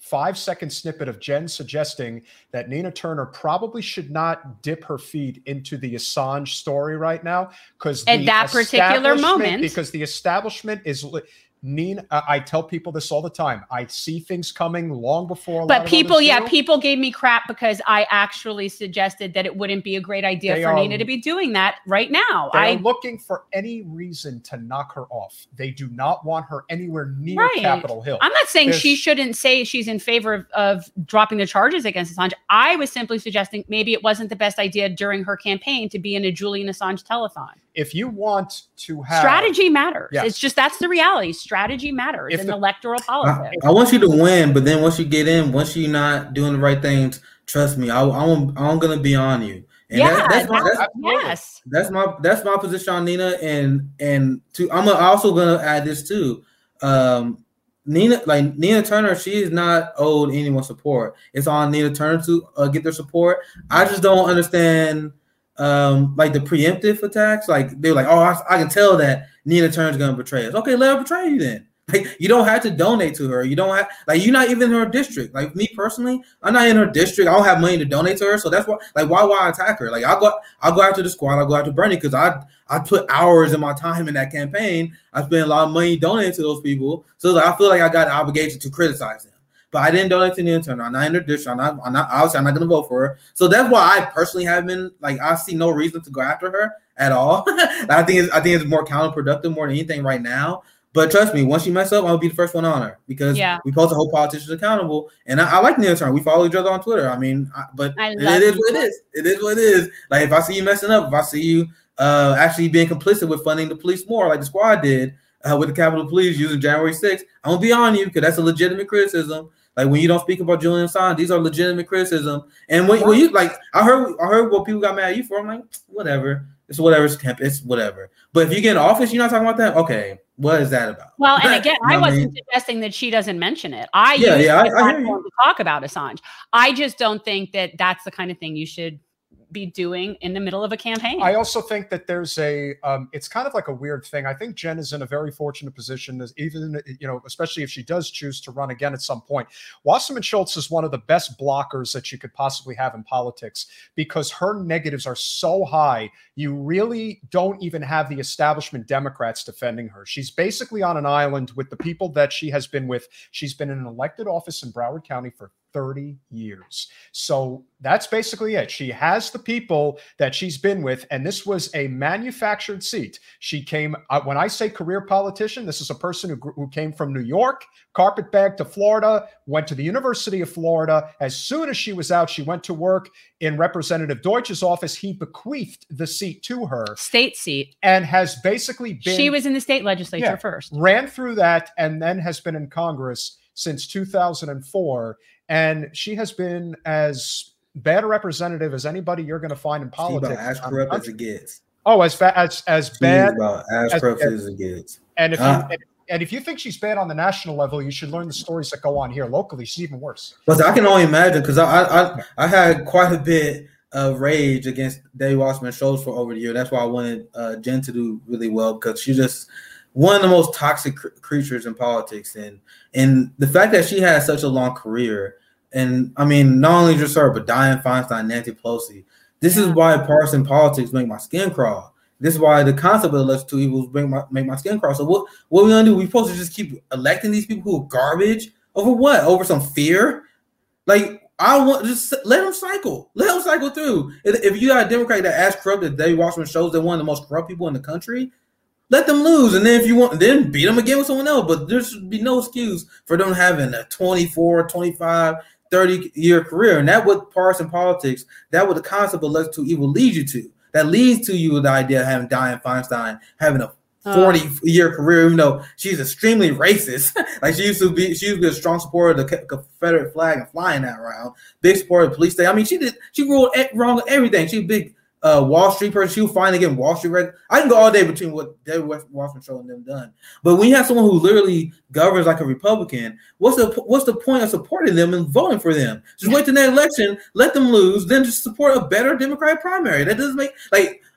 five second snippet of Jen suggesting that Nina Turner probably should not dip her feet into the Assange story right now, because at that particular moment, because the establishment is li- Nina, uh, I tell people this all the time. I see things coming long before. A but lot people, of yeah, do. people gave me crap because I actually suggested that it wouldn't be a great idea They for are, Nina to be doing that right now. They I, are looking for any reason to knock her off. They do not want her anywhere near right. Capitol Hill. I'm not saying There's, she shouldn't say she's in favor of, of dropping the charges against Assange. I was simply suggesting maybe it wasn't the best idea during her campaign to be in a Julian Assange telethon. If you want to have strategy matters. Yes. It's just that's the reality. Strategy matters If in the, electoral politics. I, I want you to win, but then once you get in, once you're not doing the right things, trust me, I, I'm I'm gonna be on you. And yeah, that, that's, my, that's, yes, that's my that's my position on Nina, and and to I'm also gonna add this too. Um, Nina, like Nina Turner, she is not owed anyone's support. It's on Nina Turner to uh, get their support. I just don't understand. Um, like the preemptive attacks, like they're like, oh, I, I can tell that Nina Turner's gonna betray us. Okay, let her betray you then. Like you don't have to donate to her. You don't have like you're not even in her district. Like me personally, I'm not in her district. I don't have money to donate to her, so that's why. Like why why attack her? Like I'll go I'll go after the squad. I'll go after Bernie because I I put hours of my time in that campaign. I spent a lot of money donating to those people, so like, I feel like I got an obligation to criticize them. But I didn't donate to Nina Turner. I'm not in her district. I'm not, I'm not, obviously, I'm not going to vote for her. So that's why I personally have been, like, I see no reason to go after her at all. I think it's, I think it's more counterproductive more than anything right now. But trust me, once you mess up, I'll be the first one on her because yeah. we supposed to hold politicians accountable. And I, I like Nina Turner. We follow each other on Twitter. I mean, I, but I it is what it is. It is what it is. Like, if I see you messing up, if I see you uh, actually being complicit with funding the police more like the squad did uh, with the Capitol Police using January sixth, I'm going to be on you because that's a legitimate criticism. Like when you don't speak about Julian Assange, these are legitimate criticism. And when, when you like, I heard, I heard what people got mad at you for. I'm like, whatever, it's whatever, it's temp, it's whatever. But if you get in office, you're not talking about that. Okay, what is that about? Well, and again, I wasn't I mean? suggesting that she doesn't mention it. I yeah, use yeah, my I, I hear you. to talk about Assange. I just don't think that that's the kind of thing you should be doing in the middle of a campaign. I also think that there's a, um, it's kind of like a weird thing. I think Jen is in a very fortunate position, as even, you know, especially if she does choose to run again at some point. Wasserman Schultz is one of the best blockers that you could possibly have in politics because her negatives are so high. You really don't even have the establishment Democrats defending her. She's basically on an island with the people that she has been with. She's been in an elected office in Broward County for thirty years. So that's basically it. She has the people that she's been with, and this was a manufactured seat. She came, uh, when I say career politician, this is a person who, who came from New York, carpetbag to Florida, went to the University of Florida. As soon as she was out, she went to work in Representative Deutsch's office. He bequeathed the seat to her. State seat. And has basically been— She was in the state legislature yeah, first. Ran through that and then has been in Congress since two thousand four. And she has been as bad a representative as anybody you're going to find in politics. She's about as corrupt as it gets. Oh, as fa- as as she's bad about as, as corrupt as, as it gets. And if ah. you and, and if you think she's bad on the national level, you should learn the stories that go on here locally. She's even worse. But I can only imagine because I, I I had quite a bit of rage against Debbie Wasserman Schultz for over the year. That's why I wanted uh, Jen to do really well because she's just one of the most toxic cr- creatures in politics, and and the fact that she had such a long career, and I mean, not only just her, but Dianne Feinstein, Nancy Pelosi. This is why partisan politics make my skin crawl. This is why the concept of the lesser two evils make my make my skin crawl. So what what we gonna do? We supposed to just keep electing these people who are garbage over what? Over some fear? Like I want just let them cycle. Let them cycle through. If, if you got a Democrat that as corrupt as Debbie Wasserman shows they're one of the most corrupt people in the country, let them lose, and then if you want, then beat them again with someone else. But there should be no excuse for them having a twenty-four, twenty-five, thirty-year career. And that what partisan politics, that what the concept of lesser two evil leads you to. That leads to you with the idea of having Dianne Feinstein having a forty-year uh, career, even though she's extremely racist. Like she used to be, she used to be a strong supporter of the Confederate flag and flying that around. Big supporter of the police state. I mean, she did, she ruled wrong with everything. She was big. Uh, Wall Street person, she was fine again. Wall Street, reg- I can go all day between what Debbie Wasserman Schultz and them done. But when you have someone who literally governs like a Republican, what's the what's the point of supporting them and voting for them? Just wait till the next election, let them lose, then just support a better Democratic primary. That doesn't make like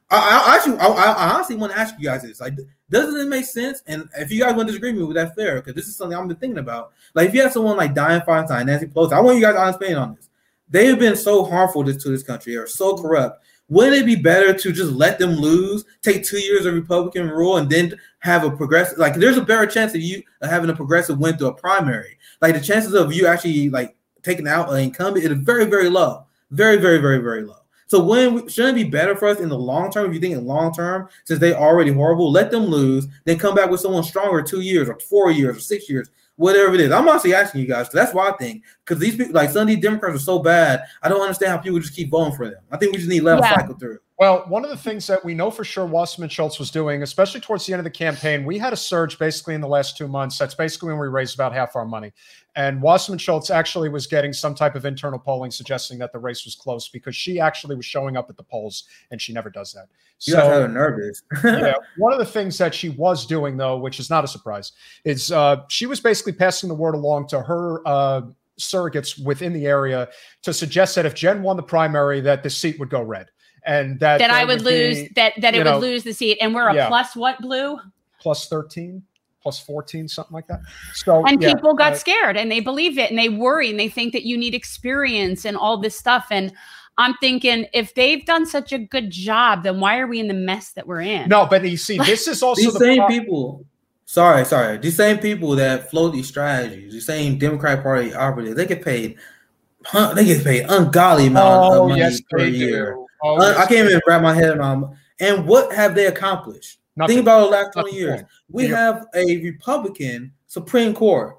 I, I actually, I, I honestly want to ask you guys this. Like, doesn't it make sense? And if you guys want to disagree with me, that's fair, because this is something I've been thinking about. Like, if you have someone like Dianne Feinstein, Nancy Pelosi, I want you guys to honest opinion on this. They have been so harmful to, to this country, or so corrupt. Wouldn't it be better to just let them lose, take two years of Republican rule, and then have a progressive? Like, there's a better chance of you having a progressive win through a primary. Like, the chances of you actually like taking out an incumbent is very, very low. Very, very, very, very low. So when we, shouldn't it be better for us in the long term? If you think in long term, since they already horrible, let them lose, then come back with someone stronger two years or four years or six years, whatever it is. I'm honestly asking you guys. That's what I think. Because these people, like some of these Democrats, are so bad. I don't understand how people just keep voting for them. I think we just need to let yeah. them cycle through. Well, one of the things that we know for sure Wasserman Schultz was doing, especially towards the end of the campaign, we had a surge basically in the last two months. That's basically when we raised about half our money. And Wasserman Schultz actually was getting some type of internal polling suggesting that the race was close, because she actually was showing up at the polls, and she never does that. You so, guys had her nervous. yeah, one of the things that she was doing, though, which is not a surprise, is uh, she was basically passing the word along to her uh, surrogates within the area to suggest that if Jen won the primary, that the seat would go red. And that, that I would, would lose be, that that it would know, lose the seat, and we're a yeah. plus what blue? Plus thirteen, plus fourteen, something like that. So and yeah, people got uh, scared, and they believe it, and they worry, and they think that you need experience and all this stuff. And I'm thinking, if they've done such a good job, then why are we in the mess that we're in? No, but you see, this is also these the same pro- people. Sorry, sorry. These same people that float these strategies, the same Democratic Party operatives, they get paid. They get paid ungodly amount oh, of money yes, per year. Oh, uh, yes, I can't even wrap my head around. And what have they accomplished? Nothing. Think about the last twenty Nothing. years. We yeah. have a Republican Supreme Court.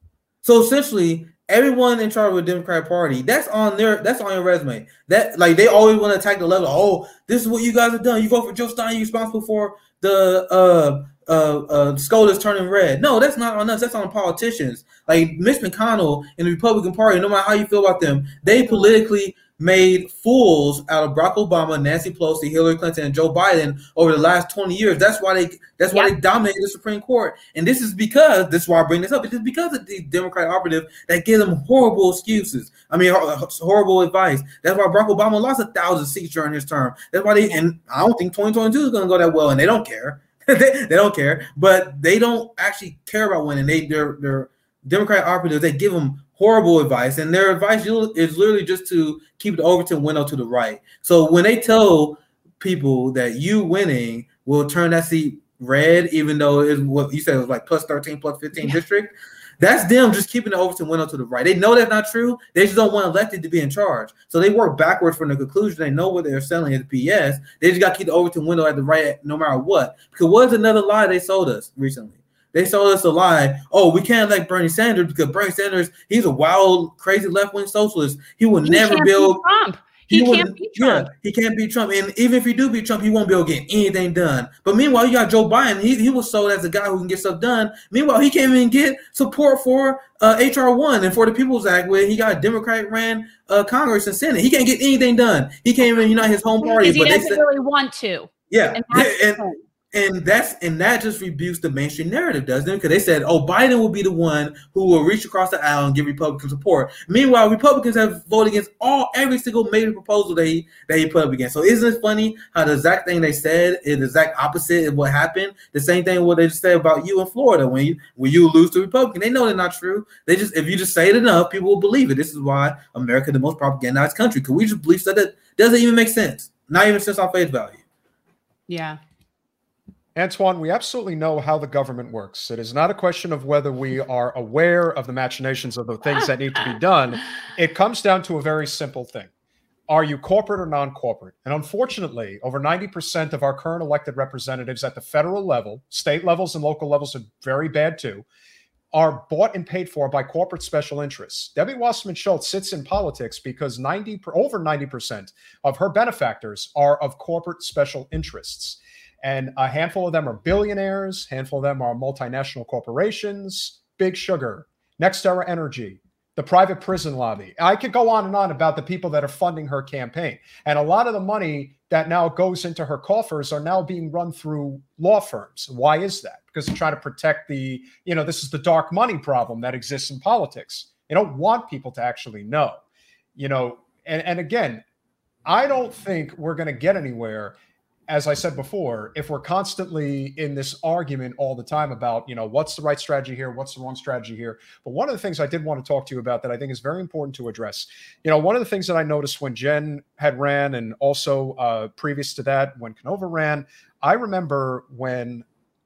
So essentially, everyone in charge of the Democratic Party, that's on their that's on your resume. That like they always want to attack the level. Oh, this is what you guys have done. You vote for Joe Stein, you're responsible for the uh uh uh SCOTUS turning red. No, that's not on us. That's on politicians. Like Mitch McConnell in the Republican Party, no matter how you feel about them, they politically made fools out of Barack Obama, Nancy Pelosi, Hillary Clinton, and Joe Biden over the last twenty years. That's why they that's why yep. they dominated the Supreme Court. And this is because this is why I bring this up. It is because of the Democratic operative that give them horrible excuses. I mean, horrible advice. That's why Barack Obama lost a thousand seats during his term. That's why they and I don't think twenty twenty-two is going to go that well, and they don't care. they, they don't care, but they don't actually care about winning. They they're they're Democratic operatives. They give them horrible advice, and their advice is literally just to keep the Overton window to the right. So when they tell people that you winning will turn that seat red, even though it's what you said it was like plus thirteen, plus fifteen yeah. district, that's them just keeping the Overton window to the right. They know that's not true. They just don't want elected to be in charge. So they work backwards from the conclusion. They know what they're selling is B S. They just got to keep the Overton window at the right no matter what. Because what's another lie they sold us recently? They sold us a lie. Oh, we can't elect Bernie Sanders because Bernie Sanders, he's a wild, crazy left-wing socialist. He will he never build Trump. He, he can't beat Trump. Yeah, he can't beat Trump. And even if he do beat Trump, he won't be able to get anything done. But meanwhile, you got Joe Biden. He, he was sold as a guy who can get stuff done. Meanwhile, he can't even get support for uh, H R one and for the People's Act, where he got a Democrat-ran uh, Congress and Senate. He can't get anything done. He can't even unite his home party. Because he doesn't said, really want to. Yeah. And that's and, And that's and that just rebukes the mainstream narrative, doesn't it? Because they said, "Oh, Biden will be the one who will reach across the aisle and give Republican support." Meanwhile, Republicans have voted against all every single major proposal that he that he put up against. So, isn't it funny how the exact thing they said is the exact opposite of what happened? The same thing what they just said about you in Florida when you when you lose to Republican. They know they're not true. They just if you just say it enough, people will believe it. This is why America is the most propagandized country, because we just believe that it doesn't even make sense, not even sense on face value. Yeah. Antoine, we absolutely know how the government works. It is not a question of whether we are aware of the machinations of the things that need to be done. It comes down to a very simple thing. Are you corporate or non-corporate? And unfortunately, over ninety percent of our current elected representatives at the federal level, state levels and local levels are very bad too, are bought and paid for by corporate special interests. Debbie Wasserman Schultz sits in politics because ninety over ninety percent of her benefactors are of corporate special interests. And a handful of them are billionaires, a handful of them are multinational corporations, Big Sugar, NextEra Energy, the private prison lobby. I could go on and on about the people that are funding her campaign. And a lot of the money that now goes into her coffers are now being run through law firms. Why is that? Because they're trying to protect the, you know, this is the dark money problem that exists in politics. They don't want people to actually know, you know, and, and again, I don't think we're going to get anywhere as I said before, if we're constantly in this argument all the time about, you know, what's the right strategy here, what's the wrong strategy here. But one of the things I did want to talk to you about that I think is very important to address, you know, one of the things that I noticed when Jen had ran, and also uh, previous to that, when Canova ran, I remember when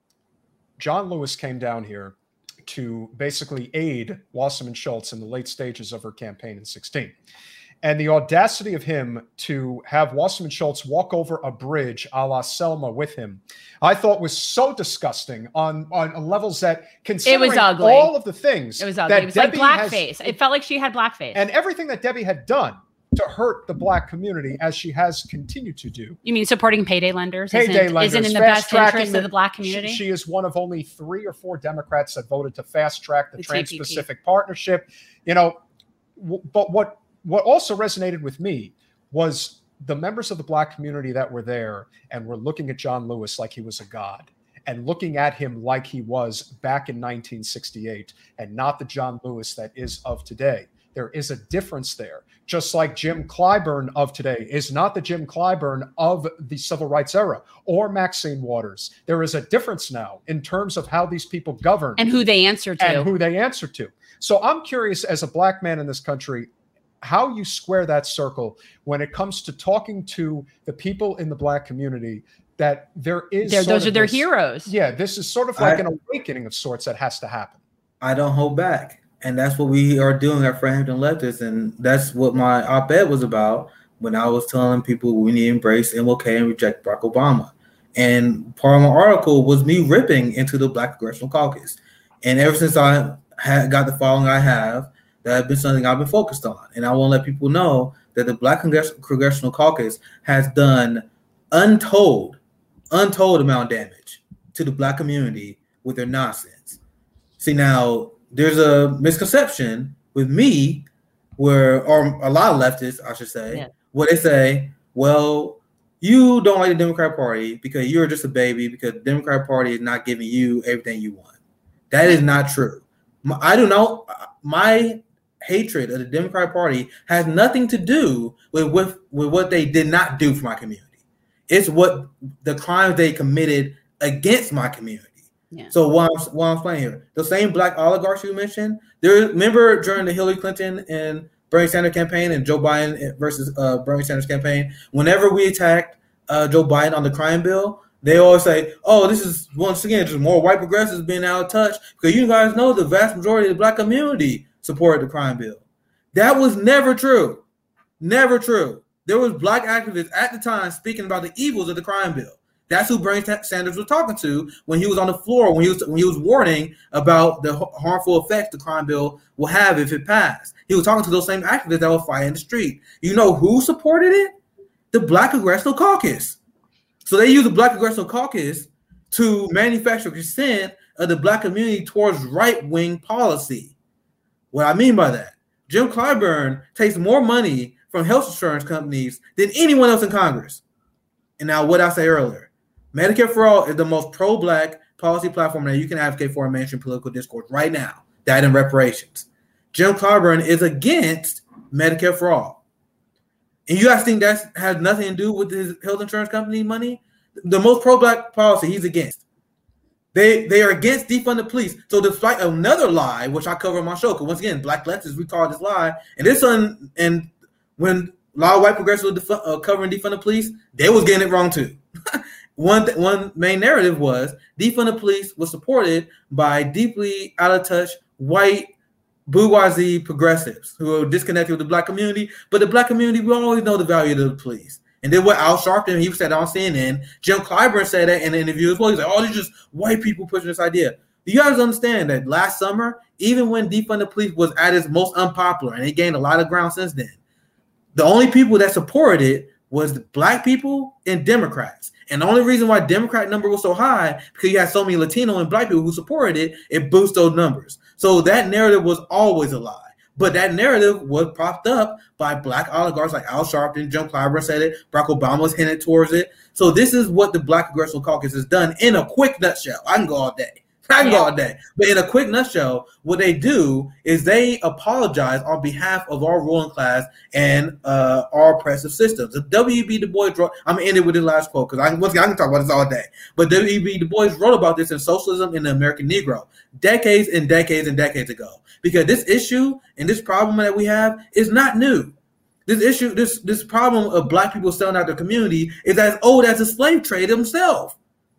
John Lewis came down here to basically aid Wasserman Schultz in the late stages of her campaign in sixteen. And the audacity of him to have Wasserman Schultz walk over a bridge a la Selma with him, I thought was so disgusting on, on levels that, considering it was ugly. all of the things it was ugly. that It was Debbie like has, blackface. It felt like she had blackface. and everything that Debbie had done to hurt the black community, as she has continued to do. You mean supporting payday lenders? Payday isn't, lenders. Isn't in the fast best interest of the black community? She, she is one of only three or four Democrats that voted to fast track the, the Trans-Pacific Partnership. You know, w- but what what also resonated with me was the members of the black community that were there and were looking at John Lewis like he was a god, and looking at him like he was back in nineteen sixty-eight, and not the John Lewis that is of today. There is a difference there. Just like Jim Clyburn of today is not the Jim Clyburn of the civil rights era, or Maxine Waters. There is a difference now in terms of how these people govern and who they answer to. And who they answer to. So I'm curious, as a black man in this country, how you square that circle when it comes to talking to the people in the black community, that there is They're, those of are their this, heroes. Yeah, this is sort of like I, an awakening of sorts that has to happen. I don't hold back. And that's what we are doing at Frankhampton Leftists. And that's what my op-ed was about when I was telling people we need to embrace M L K and reject Barack Obama. And part of my article was me ripping into the Black Congressional Caucus. And ever since I had got the following I have, that has been something I've been focused on. And I want to let people know that the Black Congress- Congressional Caucus has done untold, untold amount of damage to the black community with their nonsense. See, now, there's a misconception with me where, or a lot of leftists, I should say, yeah. where they say, well, you don't like the Democratic Party because you're just a baby, because the Democratic Party is not giving you everything you want. That is not true. I do know my hatred of the Democratic Party has nothing to do with, with, with what they did not do for my community. It's what the crimes they committed against my community. Yeah. So what I'm, what I'm saying here, the same black oligarchs you mentioned, there. Remember during the Hillary Clinton and Bernie Sanders campaign and Joe Biden versus uh, Bernie Sanders campaign, whenever we attacked uh, Joe Biden on the crime bill, they always say, "Oh, this is once again just more white progressives being out of touch," because you guys know the vast majority of the black community supported the crime bill. That was never true. Never true. There was black activists at the time speaking about the evils of the crime bill. That's who Bernie Sanders was talking to when he was on the floor, when he was when he was warning about the harmful effects the crime bill will have if it passed. He was talking to those same activists that will fight in the street. You know who supported it? The Black Congressional Caucus. So they use the Black Congressional Caucus to manufacture consent of the black community towards right-wing policy. What I mean by that, Jim Clyburn takes more money from health insurance companies than anyone else in Congress. And now what I say earlier, Medicare for All is the most pro-black policy platform that you can advocate for in mainstream political discourse right now, that and reparations. Jim Clyburn is against Medicare for All. And you guys think that has nothing to do with his health insurance company money? The most pro-black policy he's against. They they are against defund the police. So despite another lie, which I cover on my show, because once again, black leftists, we call this lie. And this one, and when a lot of white progressives were defu- uh, covering defund the police, they was getting it wrong too. One th- one main narrative was defund the police was supported by deeply out of touch white bourgeoisie progressives who are disconnected with the black community. But the black community, we always know the value of the police. And then what Al Sharpton, he said on C N N, Jim Clyburn said that in an interview as well. He's like, oh, these just white people pushing this idea. You guys understand that last summer, even when defund the police was at its most unpopular, and it gained a lot of ground since then, the only people that supported it was the black people and Democrats. And the only reason why Democrat number was so high, because you had so many Latino and black people who supported it, it boosted those numbers. So that narrative was always a lie. But that narrative was propped up by black oligarchs like Al Sharpton, Jim Clyburn said it, Barack Obama was hinted towards it. So this is what the Black Congressional Caucus has done in a quick nutshell. I can go all day. I can Yeah. go all day. But in a quick nutshell, what they do is they apologize on behalf of our ruling class and uh, our oppressive systems. The W E B Du Bois wrote, I'm going to end it with the last quote because I, I can talk about this all day. But W E B Du Bois wrote about this in Socialism in the American Negro decades and decades and decades ago. Because this issue and this problem that we have is not new. This issue, this, this problem of black people selling out their community is as old as the slave trade themselves.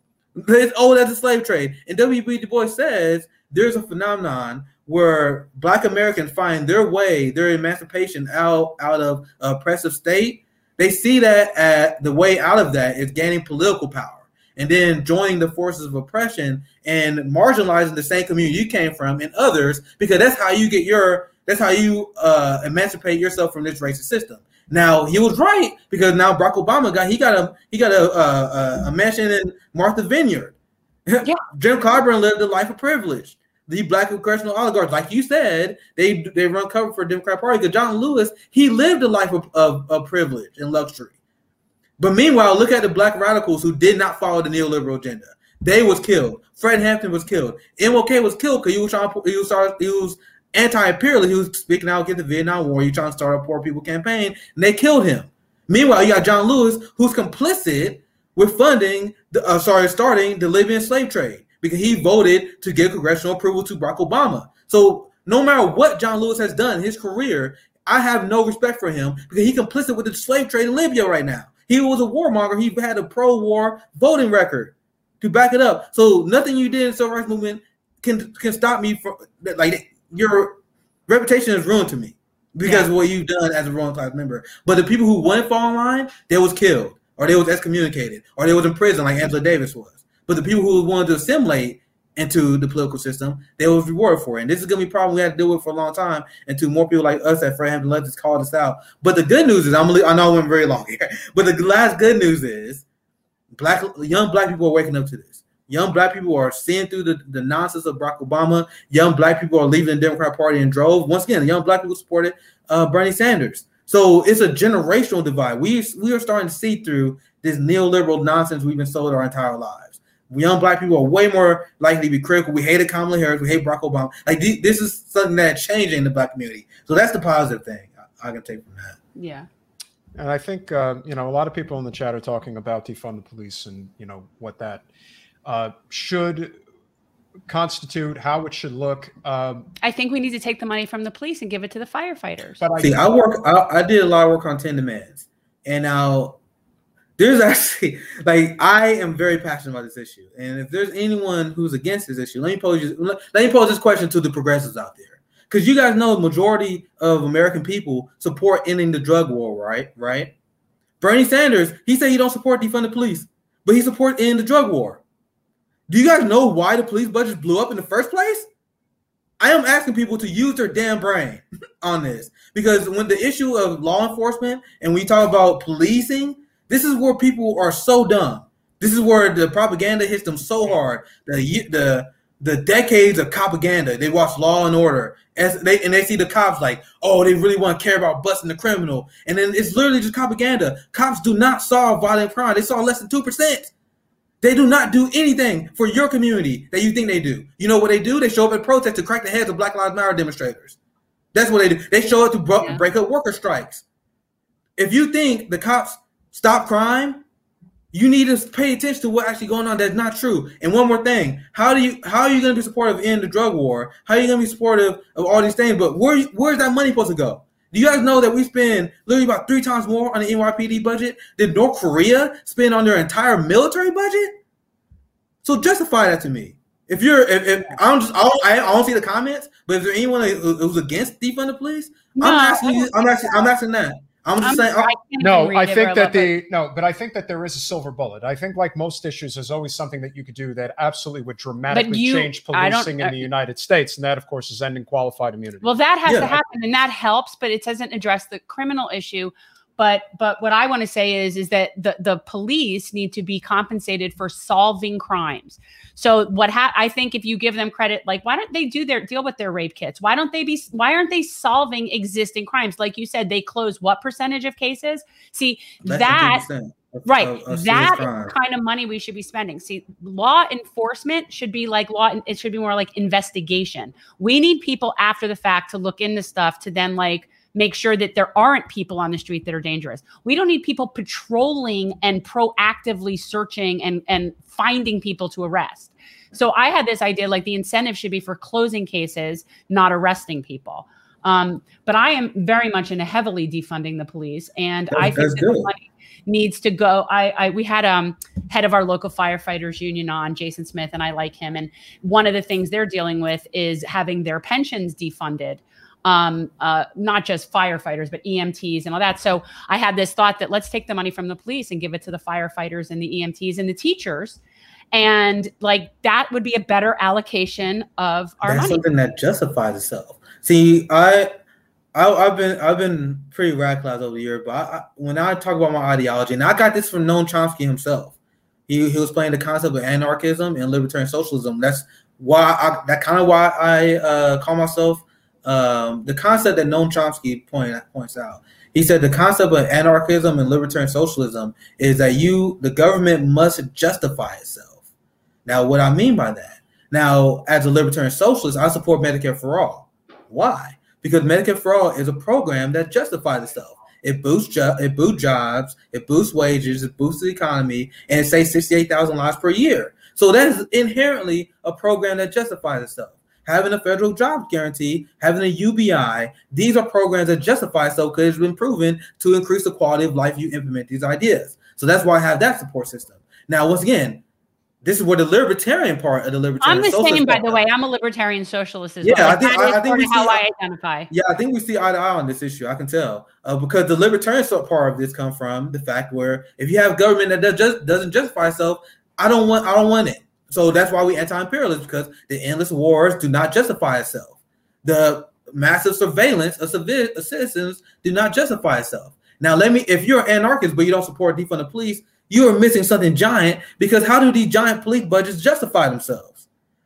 It's old as a slave trade. And W E B Du Bois says there's a phenomenon where black Americans find their way, their emancipation out, out of an oppressive state. They see that at the way out of that is gaining political power and then joining the forces of oppression and marginalizing the same community you came from and others, because that's how you get your, that's how you uh, emancipate yourself from this racist system. Now he was right because now Barack Obama got he got a he got a a, a mansion in Martha Vineyard. Yeah. Jim Clyburn lived a life of privilege. The black congressional oligarchs, like you said, they they run cover for the Democrat Party. Because John Lewis, he lived a life of, of, of privilege and luxury. But meanwhile, look at the black radicals who did not follow the neoliberal agenda. They was killed. Fred Hampton was killed. M L K was killed because he was trying to, he was he was anti-imperialist. He was speaking out against the Vietnam War. He trying to start a poor people campaign, and they killed him. Meanwhile, you got John Lewis, who's complicit with funding, the, uh, sorry, starting the Libyan slave trade because he voted to give congressional approval to Barack Obama. So no matter what John Lewis has done in his career, I have no respect for him because he's complicit with the slave trade in Libya right now. He was a warmonger. He had a pro-war voting record to back it up. So nothing you did in the civil rights movement can can stop me from like. Your reputation is ruined to me because yeah. of what you've done as a ruling class member. But the people who wouldn't fall in line, they was killed or they was excommunicated or they was in prison like Angela Davis was. But the people who wanted to assimilate into the political system, they was rewarded for it. And this is going to be a problem we had to deal with for a long time until more people like us at Fred Hampton Legends called us out. But the good news is, I'm gonna, I know I went very long here, but the last good news is black young black people are waking up to this. Young black people are seeing through the, the nonsense of Barack Obama. Young black people are leaving the Democrat Party in droves. Once again, young black people supported uh, Bernie Sanders. So it's a generational divide. We, we are starting to see through this neoliberal nonsense we've been sold our entire lives. Young black people are way more likely to be critical. We hated Kamala Harris. We hate Barack Obama. Like th- this is something that's changing in the black community. So that's the positive thing I, I can take from that. Yeah. And I think, uh, you know, a lot of people in the chat are talking about defund the police and, you know, what that Uh, should constitute, how it should look. Um, I think we need to take the money from the police and give it to the firefighters. But I, See, I work. I, I did a lot of work on ten demands, and now there's actually like I am very passionate about this issue. And if there's anyone who's against this issue, let me pose you, let, let me pose this question to the progressives out there, because you guys know the majority of American people support ending the drug war, right? Right. Bernie Sanders, he said he don't support defund the police, but he supports ending the drug war. Do you guys know why the police budget blew up in the first place? I am asking people to use their damn brain on this, because when the issue of law enforcement and we talk about policing, this is where people are so dumb. This is where the propaganda hits them so hard. The the the decades of propaganda. They watch Law and Order as they and they see the cops like, oh, they really want to care about busting the criminal, and then it's literally just propaganda. Cops do not solve violent crime. They solve less than two percent. They do not do anything for your community that you think they do. You know what they do? They show up at protests to crack the heads of Black Lives Matter demonstrators. That's what they do. They show up to bro- yeah. break up worker strikes. If you think the cops stop crime, you need to pay attention to what's actually going on. That's not true. And one more thing: how do you how are you going to be supportive in the drug war? How are you going to be supportive of all these things? But where where's that money supposed to go? Do you guys know that we spend literally about three times more on the N Y P D budget than North Korea spend on their entire military budget? So justify that to me. If you're, if, if I don't just, I don't, I don't see the comments, but is there anyone who's against defund the police? No, I'm asking you. I'm asking. I'm asking that. I'm just I'm, saying. I no, I think that the no, but I think that there is a silver bullet. I think, like most issues, there's always something that you could do that absolutely would dramatically you, change policing in the United States, and that, of course, is ending qualified immunity. Well, that has yeah. to happen, and that helps, but it doesn't address the criminal issue. But but what I want to say is is that the the police need to be compensated for solving crimes. So what ha- I think if you give them credit, like why don't they do their deal with their rape kits? Why don't they be? Why aren't they solving existing crimes? Like you said, they close what percentage of cases? See, less that Right. Of, of that crime. is the kind of money we should be spending. See, law enforcement should be like law. It should be more like investigation. We need people after the fact to look into stuff to then like make sure that there aren't people on the street that are dangerous. We don't need people patrolling and proactively searching and, and finding people to arrest. So I had this idea, like the incentive should be for closing cases, not arresting people. Um, but I am very much into heavily defunding the police. And That's, I think that's that good. the money needs to go. I, I we had um head of our local firefighters union on, Jason Smith, and I like him. And one of the things they're dealing with is having their pensions defunded. Um, uh, not just firefighters, but E M Ts and all that. So I had this thought that let's take the money from the police and give it to the firefighters and the E M Ts and the teachers. And like, that would be a better allocation of our That's money. something that justifies itself. See, I, I, I've been, I've been pretty radicalized over the years, but I, I, when I talk about my ideology, and I got this from Noam Chomsky himself, he, he was playing the concept of anarchism and libertarian socialism. That's why I, that kind of why I uh, call myself um, the concept that Noam Chomsky point, points out. He said the concept of anarchism and libertarian socialism is that you, the government must justify itself. Now, what I mean by that, now, as a libertarian socialist, I support Medicare for All. Why? Because Medicare for All is a program that justifies itself. It boosts jo- it boosts jobs, it boosts wages, it boosts the economy, and it saves sixty-eight thousand lives per year. So that is inherently a program that justifies itself. Having a federal job guarantee, having a U B I, these are programs that justify itself because it's been proven to increase the quality of life you implement these ideas. So that's why I have that support system. Now, once again, this is where the libertarian part of the libertarian. I'm the same, by the out. way. I'm a libertarian socialist as yeah, well. I think, I, I think we how see, I identify. Yeah, I think we see eye to eye on this issue. I can tell uh, because the libertarian part of this comes from the fact where if you have government that does just doesn't justify itself, I don't want I don't want it. So that's why we anti-imperialist, because the endless wars do not justify itself. The massive surveillance of, civi- of citizens do not justify itself. Now, let me. If you're an anarchist but you don't support defund the police, you are missing something giant, because how do these giant police budgets justify themselves?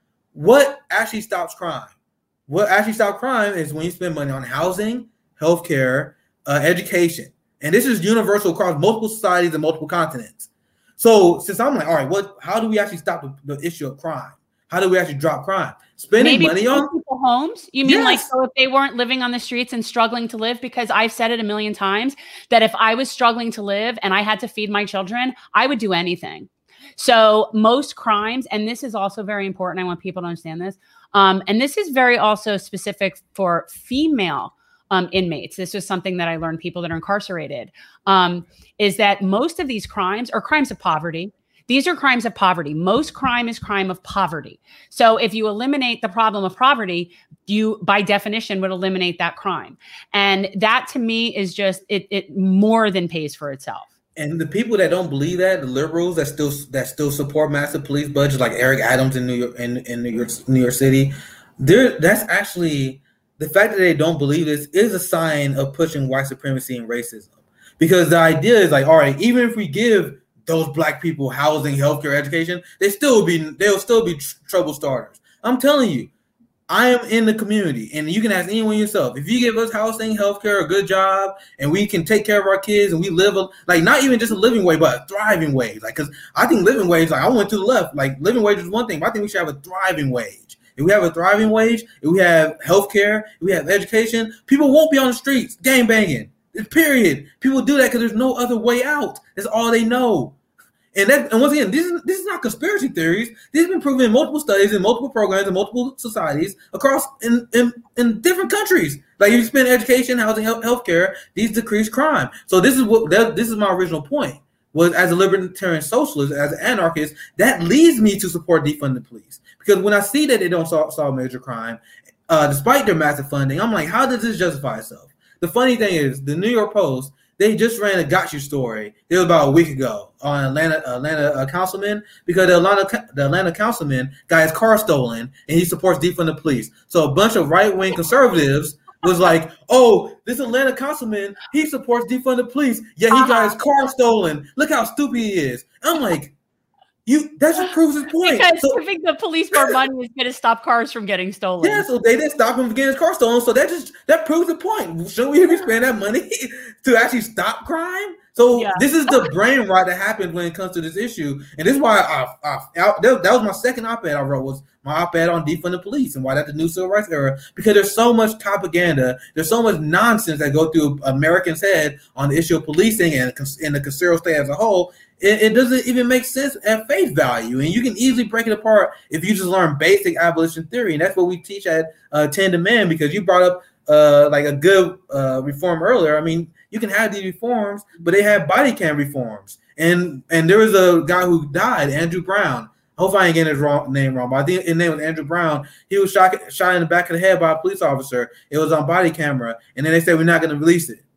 What actually stops crime? What actually stops crime is when you spend money on housing, healthcare, uh, education. And this is universal across multiple societies and multiple continents. So since I'm like, all right, what? How do we actually stop the, the issue of crime? How do we actually drop crime? Spending Maybe money on people homes. You mean yes. like, so if they weren't living on the streets and struggling to live? Because I've said it a million times that if I was struggling to live and I had to feed my children, I would do anything. So most crimes, and this is also very important, I want people to understand this, um, and this is very also specific for female um, inmates. This was something that I learned, people that are incarcerated, um, is that most of these crimes are crimes of poverty. These are crimes of poverty. Most crime is crime of poverty. So if you eliminate the problem of poverty, you, by definition, would eliminate that crime. And that to me is just, it, it more than pays for itself. And the people that don't believe that, the liberals that still that still support massive police budgets, like Eric Adams in New York, in, in New York, New York City, there that's actually, the fact that they don't believe this is a sign of pushing white supremacy and racism. Because the idea is like, all right, even if we give those black people housing, healthcare, education, they still be they'll still be tr- trouble starters. I'm telling you, I am in the community, and you can ask anyone yourself. If you give us housing, healthcare, a good job, and we can take care of our kids, and we live a, like not even just a living wage, but a thriving wage. Like, because I think living wage, like I went to the left. Like living wage is one thing, but I think we should have a thriving wage. If we have a thriving wage, if we have healthcare, if we have education, people won't be on the streets gang banging. Period. People do that because there's no other way out. That's all they know. And that, and once again, this is this is not conspiracy theories. These have been proven in multiple studies, in multiple programs, in multiple societies across in, in, in different countries. Like if you spend education, housing, health, healthcare, these decrease crime. So this is what that, this is my original point. Was as a libertarian socialist, as an anarchist, that leads me to support defund the police. Because when I see that they don't solve, solve major crime, uh, despite their massive funding, I'm like, how does this justify itself? The funny thing is, the New York Post, they just ran a got you story. It was about a week ago on Atlanta, Atlanta uh, councilman, because the Atlanta, the Atlanta councilman got his car stolen, and he supports defund the police. So a bunch of right wing conservatives was like, "Oh, this Atlanta councilman, he supports defund the police. Yeah, he got his car stolen. Look how stupid he is." I'm like, "You that just proves his point." Because so, I think the police more money is going to stop cars from getting stolen. Yeah, so they didn't stop him from getting his car stolen. So that just that proves the point. Shouldn't we be spending that money to actually stop crime? So Yeah. this is the brain rot that happens when it comes to this issue, and this is why I, I, I that, that was my second op-ed I wrote, was my op-ed on defund the police and why that's the new civil rights era, because there's so much propaganda, there's so much nonsense that go through Americans' head on the issue of policing and in the conservative state as a whole. It, it doesn't even make sense at face value, and you can easily break it apart if you just learn basic abolition theory, and that's what we teach at uh, ten to Men, because you brought up uh, like a good uh, reform earlier. I mean, you can have these reforms, but they have body cam reforms. And and there was a guy who died, Andrew Brown. I hope I ain't getting his wrong, name wrong, but I think his name was Andrew Brown. He was shot, shot in the back of the head by a police officer. It was on body camera. And then they said, we're not going to release it.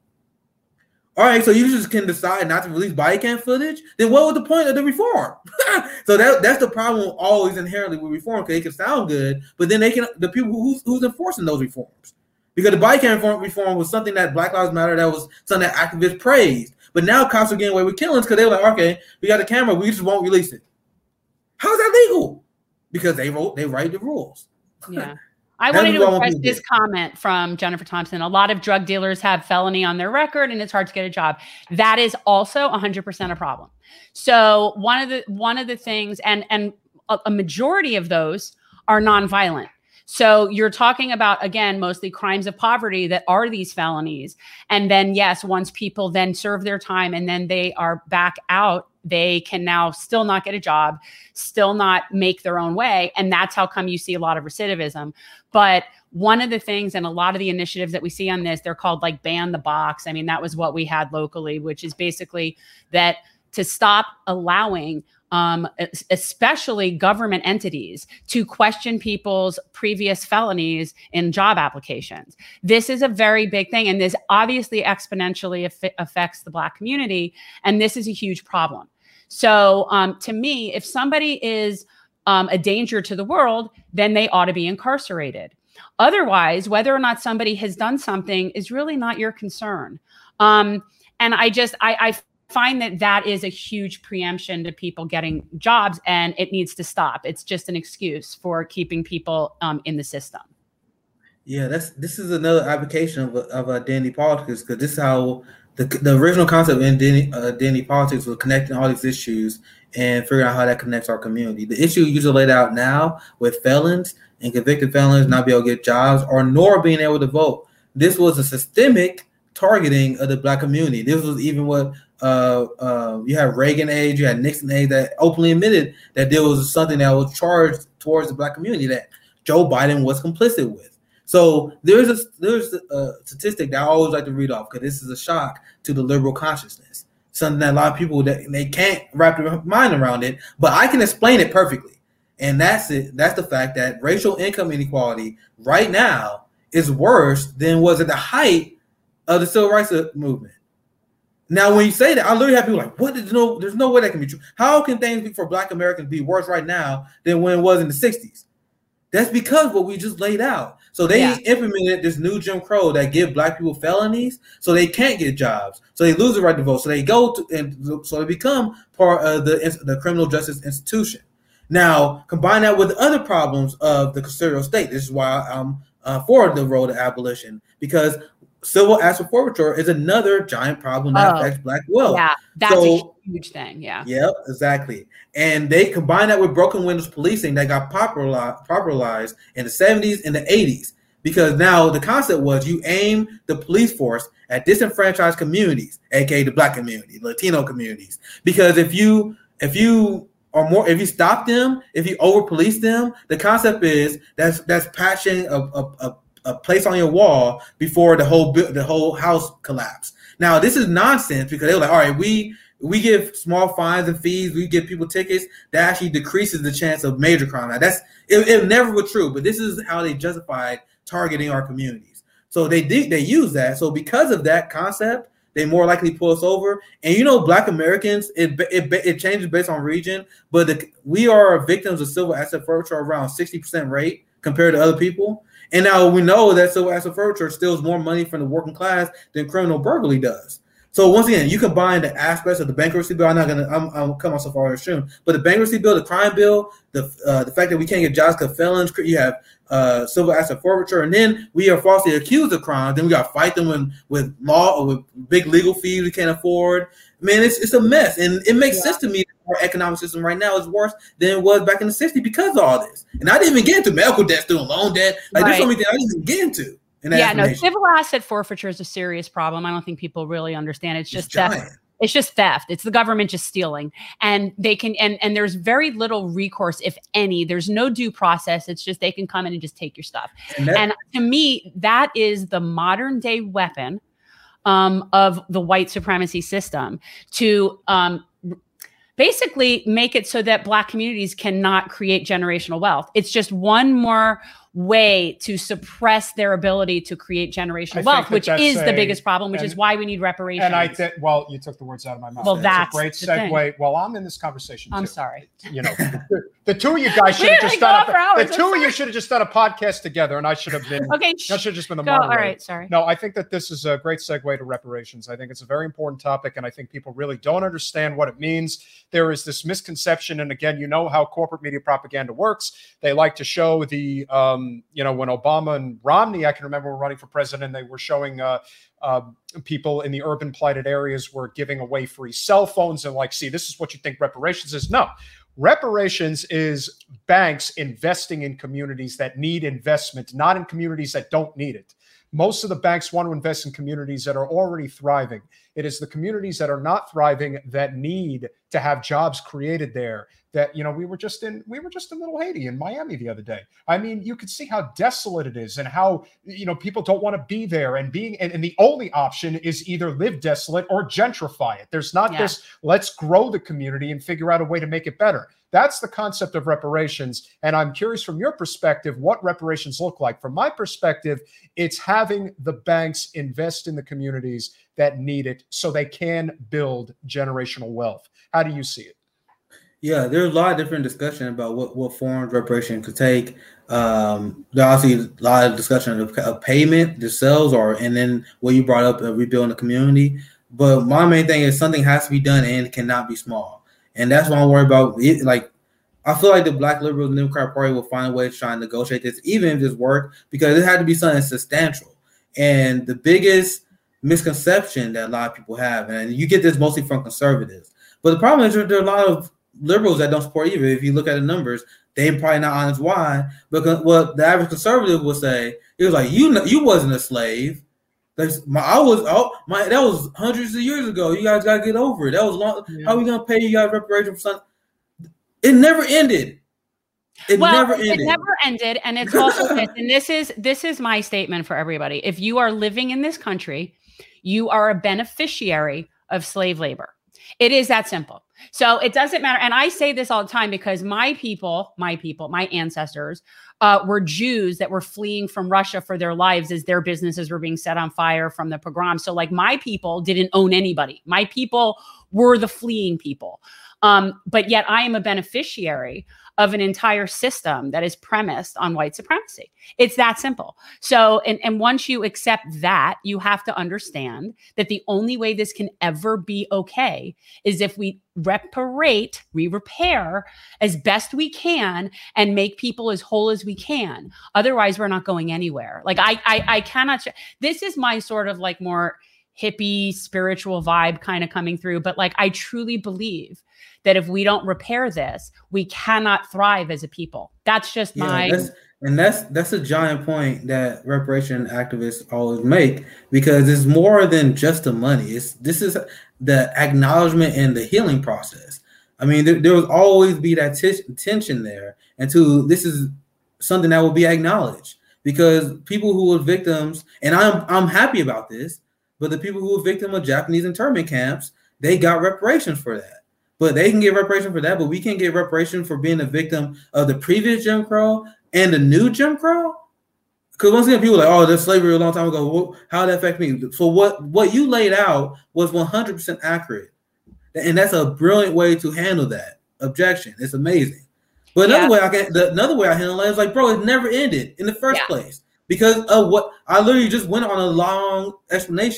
All right, so you just can decide not to release body cam footage? Then what was the point of the reform? So that that's the problem always inherently with reform, because it can sound good, but then they can the people who's, who's enforcing those reforms. Because the body cam reform, reform was something that Black Lives Matter, that was something that activists praised. But now cops are getting away with killings because they were like, okay, we got the camera, we just won't release it. How is that legal? Because they wrote, they write the rules. Yeah. I wanted to address this comment from Jennifer Thompson. A lot of drug dealers have felony on their record and it's hard to get a job. That is also one hundred percent a problem. So one of the one of the things, and, and a, a majority of those are nonviolent. So you're talking about, again, mostly crimes of poverty that are these felonies. And then, yes, once people then serve their time and then they are back out, they can now still not get a job, still not make their own way. And that's how come you see a lot of recidivism. But one of the things, and a lot of the initiatives that we see on this, they're called like ban the box. I mean, that was what we had locally, which is basically that to stop allowing Um, especially government entities, to question people's previous felonies in job applications. This is a very big thing, and this obviously exponentially aff- affects the Black community, and this is a huge problem. So um, to me, if somebody is um, a danger to the world, then they ought to be incarcerated. Otherwise, whether or not somebody has done something is really not your concern. Um, and I just, I, I find that that is a huge preemption to people getting jobs, and it needs to stop. It's just an excuse for keeping people um, in the system. Yeah, that's this is another application of of identity politics, because this is how the the original concept in identity, uh, identity politics was connecting all these issues and figuring out how that connects our community. The issue usually laid out now with felons and convicted felons not being able to get jobs or nor being able to vote. This was a systemic targeting of the Black community. This was even what uh, uh, you have Reagan age, you had Nixon age, that openly admitted that there was something that was charged towards the Black community that Joe Biden was complicit with. So there's a there's a statistic that I always like to read off, because this is a shock to the liberal consciousness. Something that a lot of people, that they can't wrap their mind around it, but I can explain it perfectly. And that's it. That's the fact that racial income inequality right now is worse than was at the height of the civil rights movement. Now, when you say that, I literally have people like, what? There's no, there's no way that can be true. How can things be for Black Americans be worse right now than when it was in the sixties? That's because what we just laid out. So they yeah. implemented this new Jim Crow that give Black people felonies, so they can't get jobs, so they lose the right to vote, so they go to, and so they become part of the the criminal justice institution. Now, combine that with other problems of the custodial state. This is why I'm uh, for the road to abolition, because civil asset forfeiture is another giant problem that oh, affects Black wealth. Yeah, that's so, a huge thing. Yeah. Yep, exactly. And they combine that with broken windows policing that got popularized, popularized in the seventies and the eighties. Because now the concept was you aim the police force at disenfranchised communities, aka the Black community, Latino communities. Because if you if you are more if you stop them, if you over police them, the concept is that's that's patching a, a, a a place on your wall before the whole the whole house collapsed. Now this is nonsense, because they were like, all right, we we give small fines and fees, we give people tickets, that actually decreases the chance of major crime. Now that's it, it never was true, but this is how they justified targeting our communities. So they did they use that. So because of that concept, they more likely pull us over. And you know, Black Americans, it it, it changes based on region, but the, we are victims of civil asset forfeiture around sixty percent rate compared to other people. And now we know that civil asset forfeiture steals more money from the working class than criminal burglary does. So once again, you combine the aspects of the bankruptcy bill. I'm not gonna. I'm, I'm coming so far extreme, but the bankruptcy bill, the crime bill, the uh, the fact that we can't get jobs because felons. You have uh, civil asset forfeiture, and then we are falsely accused of crimes. Then we got to fight them with, with law or with big legal fees we can't afford. Man, it's it's a mess, and it makes yeah. sense to me that our economic system right now is worse than it was back in the sixties because of all this. And I didn't even get into medical debt, student loan debt. Like right. there's so many things I didn't even get into. Yeah, no, civil asset forfeiture is a serious problem. I don't think people really understand. It's just it's theft. Giant. It's just theft. It's the government just stealing. And they can and and there's very little recourse, if any. There's no due process. It's just they can come in and just take your stuff. And, that, and to me, that is the modern day weapon um, of the white supremacy system to um, basically make it so that Black communities cannot create generational wealth. It's just one more way to suppress their ability to create generational wealth, which is a, the biggest problem, which and, is why we need reparations. And I did, well, you took the words out of my mouth. Well, that's, that's a great segue. Well, I'm in this conversation I'm too. sorry. You know, the, the two of you guys should have just done a, the two of you should have just done a podcast together, and I should have been, okay, I should have just been the moderator. All right, sorry. No, I think that this is a great segue to reparations. I think it's a very important topic, and I think people really don't understand what it means. There is this misconception, and again, you know how corporate media propaganda works. They like to show the, um, you know, when Obama and Romney, I can remember, were running for president, they were showing uh, uh, people in the urban blighted areas were giving away free cell phones and like, see, this is what you think reparations is. No, reparations is banks investing in communities that need investment, not in communities that don't need it. Most of the banks want to invest in communities that are already thriving. It is the communities that are not thriving that need to have jobs created there. That, you know, we were just in, we were just in Little Haiti in Miami the other day. I mean, you could see how desolate it is and how, you know, people don't want to be there and being, and, and the only option is either live desolate or gentrify it. There's not yeah. this, let's grow the community and figure out a way to make it better. That's the concept of reparations. And I'm curious from your perspective, what reparations look like. From my perspective, it's having the banks invest in the communities that need it so they can build generational wealth. How do you see it? Yeah, there's a lot of different discussion about what, what forms reparation could take. Um, there's obviously a lot of discussion of, of payment, the sales, or and then what you brought up, uh, rebuilding the community. But my main thing is something has to be done and it cannot be small. And that's what I'm worried about. It, like, I feel like the Black Liberals and Democrat Party will find a way to try and negotiate this, even if this worked, because it had to be something substantial. And the biggest misconception that a lot of people have, and you get this mostly from conservatives, but the problem is there, there are a lot of liberals that don't support either. If you look at the numbers, they probably not honest why. Because what the average conservative will say, it was like, you you wasn't a slave. That's my, I was oh my that was hundreds of years ago. You guys gotta get over it. That was long. Yeah. How are we gonna pay you guys reparation for something? It never ended. It well, never ended. It never ended, and it's also this. And this is this is my statement for everybody. If you are living in this country, you are a beneficiary of slave labor. It is that simple. So it doesn't matter. And I say this all the time because my people, my people, my ancestors uh, were Jews that were fleeing from Russia for their lives as their businesses were being set on fire from the pogroms. So like my people didn't own anybody. My people were the fleeing people. Um, but yet I am a beneficiary of an entire system that is premised on white supremacy. It's that simple. So, and, and once you accept that, you have to understand that the only way this can ever be okay is if we reparate, we repair as best we can and make people as whole as we can. Otherwise, we're not going anywhere. Like I, I, I cannot, this is my sort of like more hippie spiritual vibe kind of coming through. But like, I truly believe that if we don't repair this, we cannot thrive as a people. That's just yeah, my... That's, and that's that's a giant point that reparation activists always make, because it's more than just the money. It's This is the acknowledgement and the healing process. I mean, there, there will always be that t- tension there. And two, this is something that will be acknowledged, because people who were victims, and I'm I'm happy about this, but the people who were victims of Japanese internment camps, they got reparations for that. But they can get reparation for that, but we can't get reparation for being a victim of the previous Jim Crow and the new Jim Crow. Because once again, people are like, oh, there's slavery a long time ago. Well, how did that affect me? So what, what you laid out was one hundred percent accurate. And that's a brilliant way to handle that objection. It's amazing. But another yeah. way I can, the, another way I handle it is like, bro, it never ended in the first yeah. place. Because of what I literally just went on a long explanation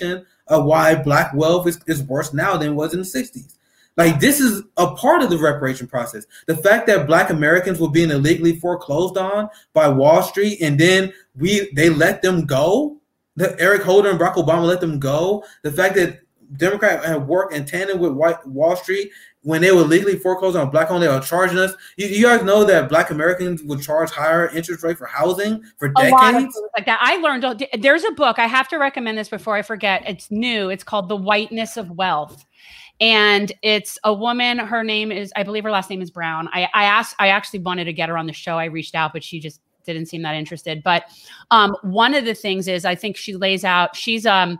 of why black wealth is, is worse now than it was in the sixties. Like, this is a part of the reparation process. The fact that black Americans were being illegally foreclosed on by Wall Street, and then we they let them go, the Eric Holder and Barack Obama let them go. The fact that Democrats had worked in tandem with white Wall Street when they were legally foreclosed on black owned, they were charging us. You, you guys know that black Americans would charge higher interest rate for housing for decades? A lot of things like that. I learned, there's a book, I have to recommend this before I forget. It's new. It's called The Whiteness of Wealth. And it's a woman, her name is, I believe her last name is Brown. I, I asked, I actually wanted to get her on the show. I reached out, but she just didn't seem that interested. But um, one of the things is, I think she lays out, she's um,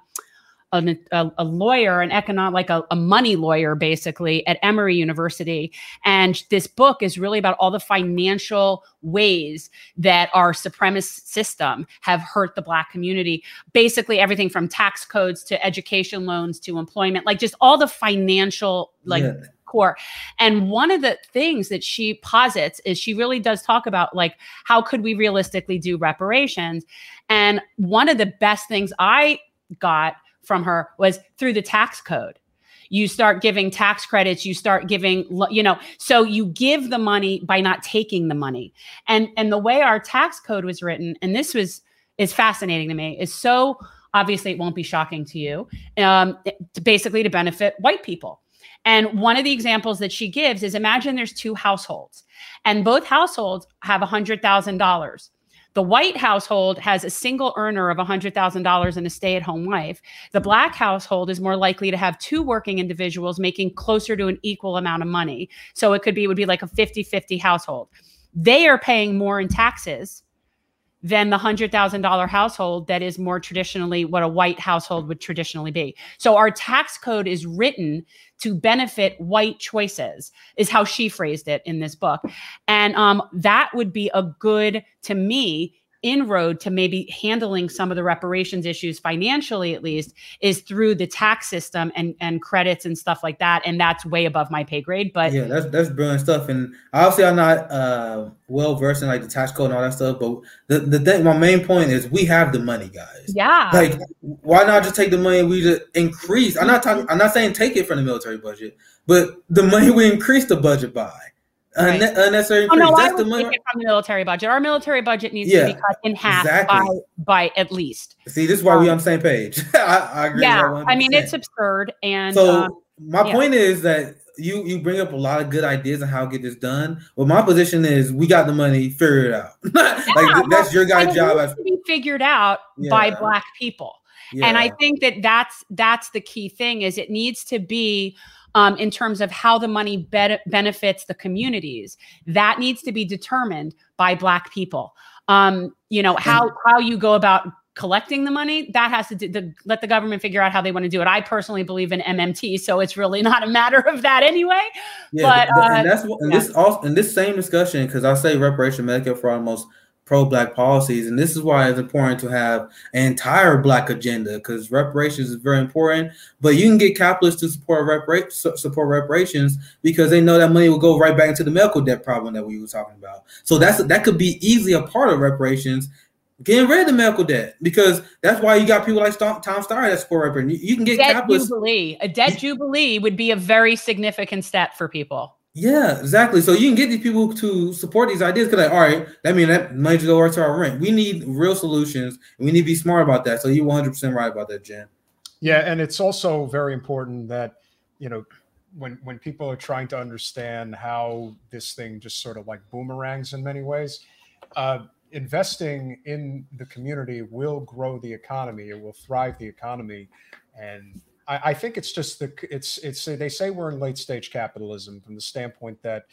a, a, a lawyer, an economic, like a, a money lawyer, basically, at Emory University. And this book is really about all the financial ways that our supremacist system have hurt the black community. Basically, everything from tax codes to education loans to employment, like just all the financial, like yeah. core. And one of the things that she posits is she really does talk about, like, how could we realistically do reparations? And one of the best things I got from her was through the tax code. You start giving tax credits, you start giving, you know, so you give the money by not taking the money. And and the way our tax code was written, and this was is fascinating to me, is so obviously it won't be shocking to you, um, to basically to benefit white people. And one of the examples that she gives is, imagine there's two households and both households have one hundred thousand dollars. The white household has a single earner of one hundred thousand dollars and a stay-at-home wife. The black household is more likely to have two working individuals making closer to an equal amount of money. So it could be, it would be like a fifty-fifty household. They are paying more in taxes than the one hundred thousand dollars household that is more traditionally what a white household would traditionally be. So our tax code is written to benefit white choices, is how she phrased it in this book. And um, that would be a good, to me, inroad to maybe handling some of the reparations issues financially, at least, is through the tax system and, and credits and stuff like that. And that's way above my pay grade. But yeah, that's that's brilliant stuff. And obviously I'm not uh, well versed in like the tax code and all that stuff. But the, the thing, my main point is, we have the money, guys. Yeah. Like, why not just take the money we just increase? I'm not talking, I'm not saying take it from the military budget, but the money we increase the budget by. Right. Unnecessary increase. Oh, no, That's I would the money take it from the military budget. Our military budget needs yeah, to be cut in half exactly. by, by at least. See, this is why um, we're on the same page. I, I agree. Yeah, I mean, it's absurd. And so um, my yeah. point is that you you bring up a lot of good ideas on how to get this done. But my position is, we got the money, figure it out. like yeah, that's your guy's and job. It needs to be figured out yeah. by black people. Yeah. And I think that that's that's the key thing, is it needs to be um, in terms of how the money be- benefits the communities. That needs to be determined by black people. Um, you know, how and, how you go about collecting the money, that has to do, the, let the government figure out how they want to do it. I personally believe in M M T, so it's really not a matter of that anyway. Yeah, but, the, uh, and that's what, and yeah. this also in this same discussion, because I say reparation, Medicare for all, most pro-black policies, and this is why it's important to have an entire black agenda, because reparations is very important. But you can get capitalists to support repara- support reparations because they know that money will go right back into the medical debt problem that we were talking about. So that's that could be easily a part of reparations, getting rid of the medical debt, because that's why you got people like Tom Steyer that support reparations. You, you can get debt capitalists. Jubilee. A debt jubilee would be a very significant step for people. Yeah, exactly. So you can get these people to support these ideas, because, like, all right, that means that money to go right to our rent. We need real solutions, and we need to be smart about that. So you're one hundred percent right about that, Jen. Yeah, and it's also very important that, you know, when when people are trying to understand how this thing just sort of like boomerangs in many ways, uh, investing in the community will grow the economy. It will thrive the economy. And I think it's just the it's it's they say we're in late stage capitalism from the standpoint that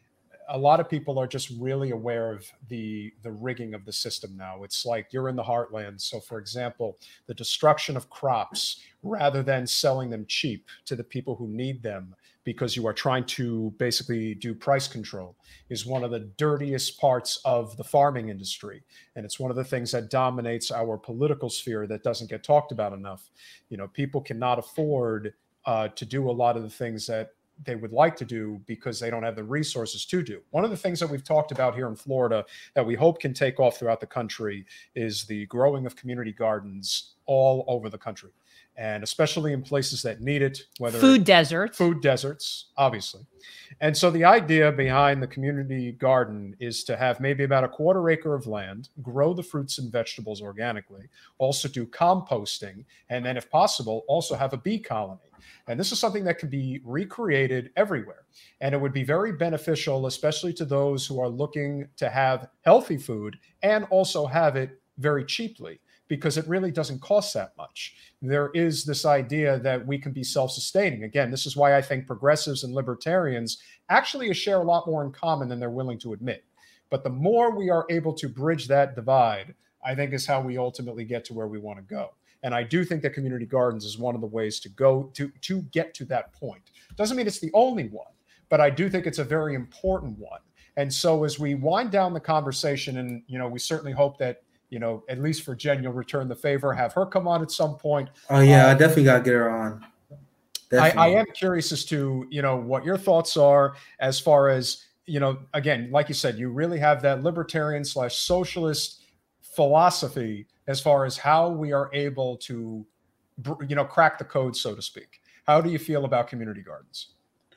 a lot of people are just really aware of the the rigging of the system now. It's like you're in the heartland. So, for example, the destruction of crops, rather than selling them cheap to the people who need them, because you are trying to basically do price control, is one of the dirtiest parts of the farming industry. And it's one of the things that dominates our political sphere that doesn't get talked about enough. You know, people cannot afford uh, to do a lot of the things that they would like to do because they don't have the resources to do. One of the things that we've talked about here in Florida that we hope can take off throughout the country is the growing of community gardens all over the country. and especially in places that need it, whether food deserts, food deserts, obviously. And so the idea behind the community garden is to have maybe about a quarter acre of land, grow the fruits and vegetables organically, also do composting, and then if possible, also have a bee colony. And this is something that can be recreated everywhere. And it would be very beneficial, especially to those who are looking to have healthy food and also have it very cheaply, because it really doesn't cost that much. There is this idea that we can be self-sustaining. Again, this is why I think progressives and libertarians actually share a lot more in common than they're willing to admit. But the more we are able to bridge that divide, I think is how we ultimately get to where we want to go. And I do think that community gardens is one of the ways to go to, to get to that point. Doesn't mean it's the only one, but I do think it's a very important one. And so as we wind down the conversation, and, you know, we certainly hope that, you know, at least for Jen, you'll return the favor, have her come on at some point. Oh, yeah, um, I definitely got to get her on. I, I am curious as to, you know, what your thoughts are as far as, you know, again, like you said, you really have that libertarian slash socialist philosophy as far as how we are able to, you know, crack the code, so to speak. How do you feel about community gardens?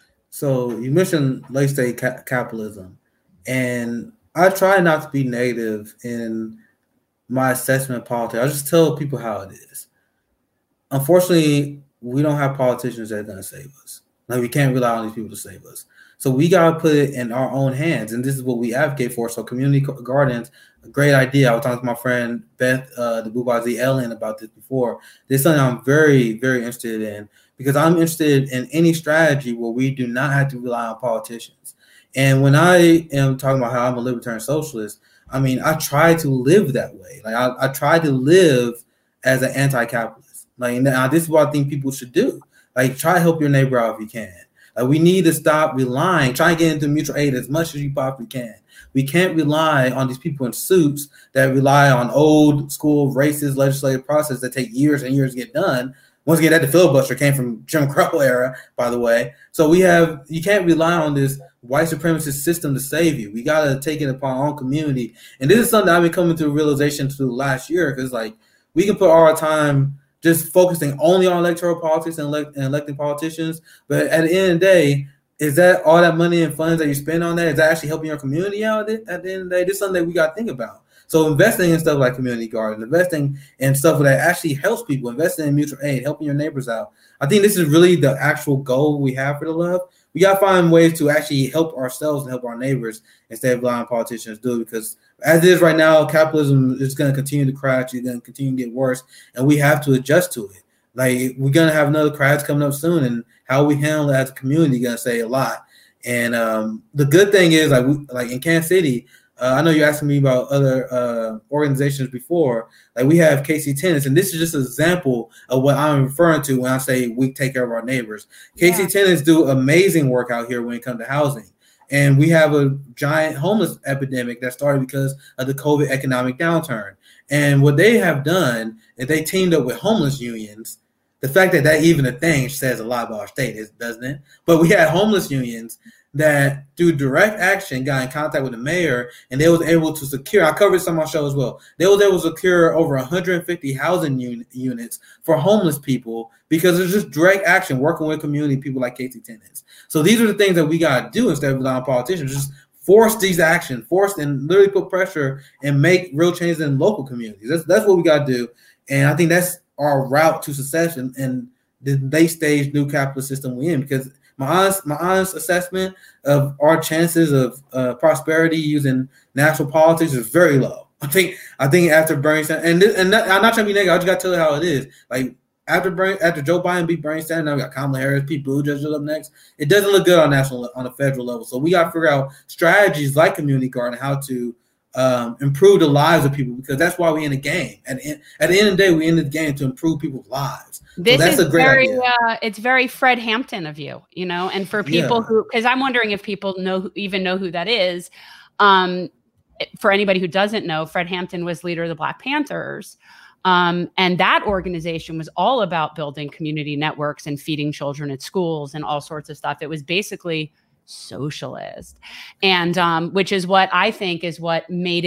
So you mentioned late stage ca- capitalism, and I try not to be negative in my assessment of politics. I just tell people how it is. Unfortunately, we don't have politicians that are going to save us. Like, we can't rely on these people to save us. So we got to put it in our own hands, and this is what we advocate for. So community gardens, a great idea. I was talking to my friend Beth, uh, the Boubazi Ellen, about this before. This is something I'm very, very interested in, because I'm interested in any strategy where we do not have to rely on politicians. And when I am talking about how I'm a libertarian socialist, I mean, I try to live that way. Like, I, I try to live as an anti-capitalist. Like, now this is what I think people should do. Like, try to help your neighbor out if you can. Like, we need to stop relying, try and get into mutual aid as much as you possibly can. We can't rely on these people in suits that rely on old school racist legislative process that take years and years to get done. Once again, that the filibuster came from Jim Crow era, by the way. So we have, you can't rely on this white supremacist system to save you. We got to take it upon our own community. And this is something I've been coming to realization through last year, because, like, we can put all our time just focusing only on electoral politics and, elect, and electing politicians. But at the end of the day, is that all that money and funds that you spend on that, is that actually helping your community out at the end of the day? This is something that we got to think about. So investing in stuff like community gardens, investing in stuff that actually helps people, investing in mutual aid, helping your neighbors out. I think this is really the actual goal we have for the love. We got to find ways to actually help ourselves and help our neighbors instead of allowing politicians to do it, because as it is right now, capitalism is going to continue to crash. It's going to continue to get worse, and we have to adjust to it. Like, we're going to have another crash coming up soon, and how we handle it as a community is going to say a lot. And um, the good thing is, like, we, like in Kansas City, Uh, I know you're asking me about other uh, organizations before. Like, we have K C Tenants, and this is just an example of what I'm referring to when I say we take care of our neighbors. Yeah. K C Tenants do amazing work out here when it comes to housing. And we have a giant homeless epidemic that started because of the COVID economic downturn. And what they have done is they teamed up with homeless unions. The fact that that even a thing says a lot about our state, doesn't it? But we had homeless unions that through direct action got in contact with the mayor, and they was able to secure, I covered some on my show as well, they was able to secure over one hundred fifty housing un- units for homeless people because it's just direct action working with community people like K C Tenants. So these are the things that we got to do instead of relying on politicians. Just force these actions, force and literally put pressure and make real changes in local communities. That's, that's what we got to do. And I think that's our route to success in, in the late stage new capitalist system we're in, because My honest, my honest assessment of our chances of uh, prosperity using national politics is very low. I think, I think after Bernie Sanders, and this, and that, I'm not trying to be negative. I just got to tell you how it is. Like, after Bernie, after Joe Biden beat Bernie Sanders, now we got Kamala Harris, Pete Buttigieg up next. It doesn't look good on national, on a federal level. So we got to figure out strategies like community garden, how to um, improve the lives of people, because that's why we in the game. At the, at the end of the day, we in the game to improve people's lives. This so that's is a great very, idea. uh, it's very Fred Hampton of you, you know, and for people Yeah. who, because I'm wondering if people know, even know who that is. Um, for anybody who doesn't know, Fred Hampton was leader of the Black Panthers. Um, and that organization was all about building community networks and feeding children at schools and all sorts of stuff. It was basically socialist, and um, which is what I think is what made it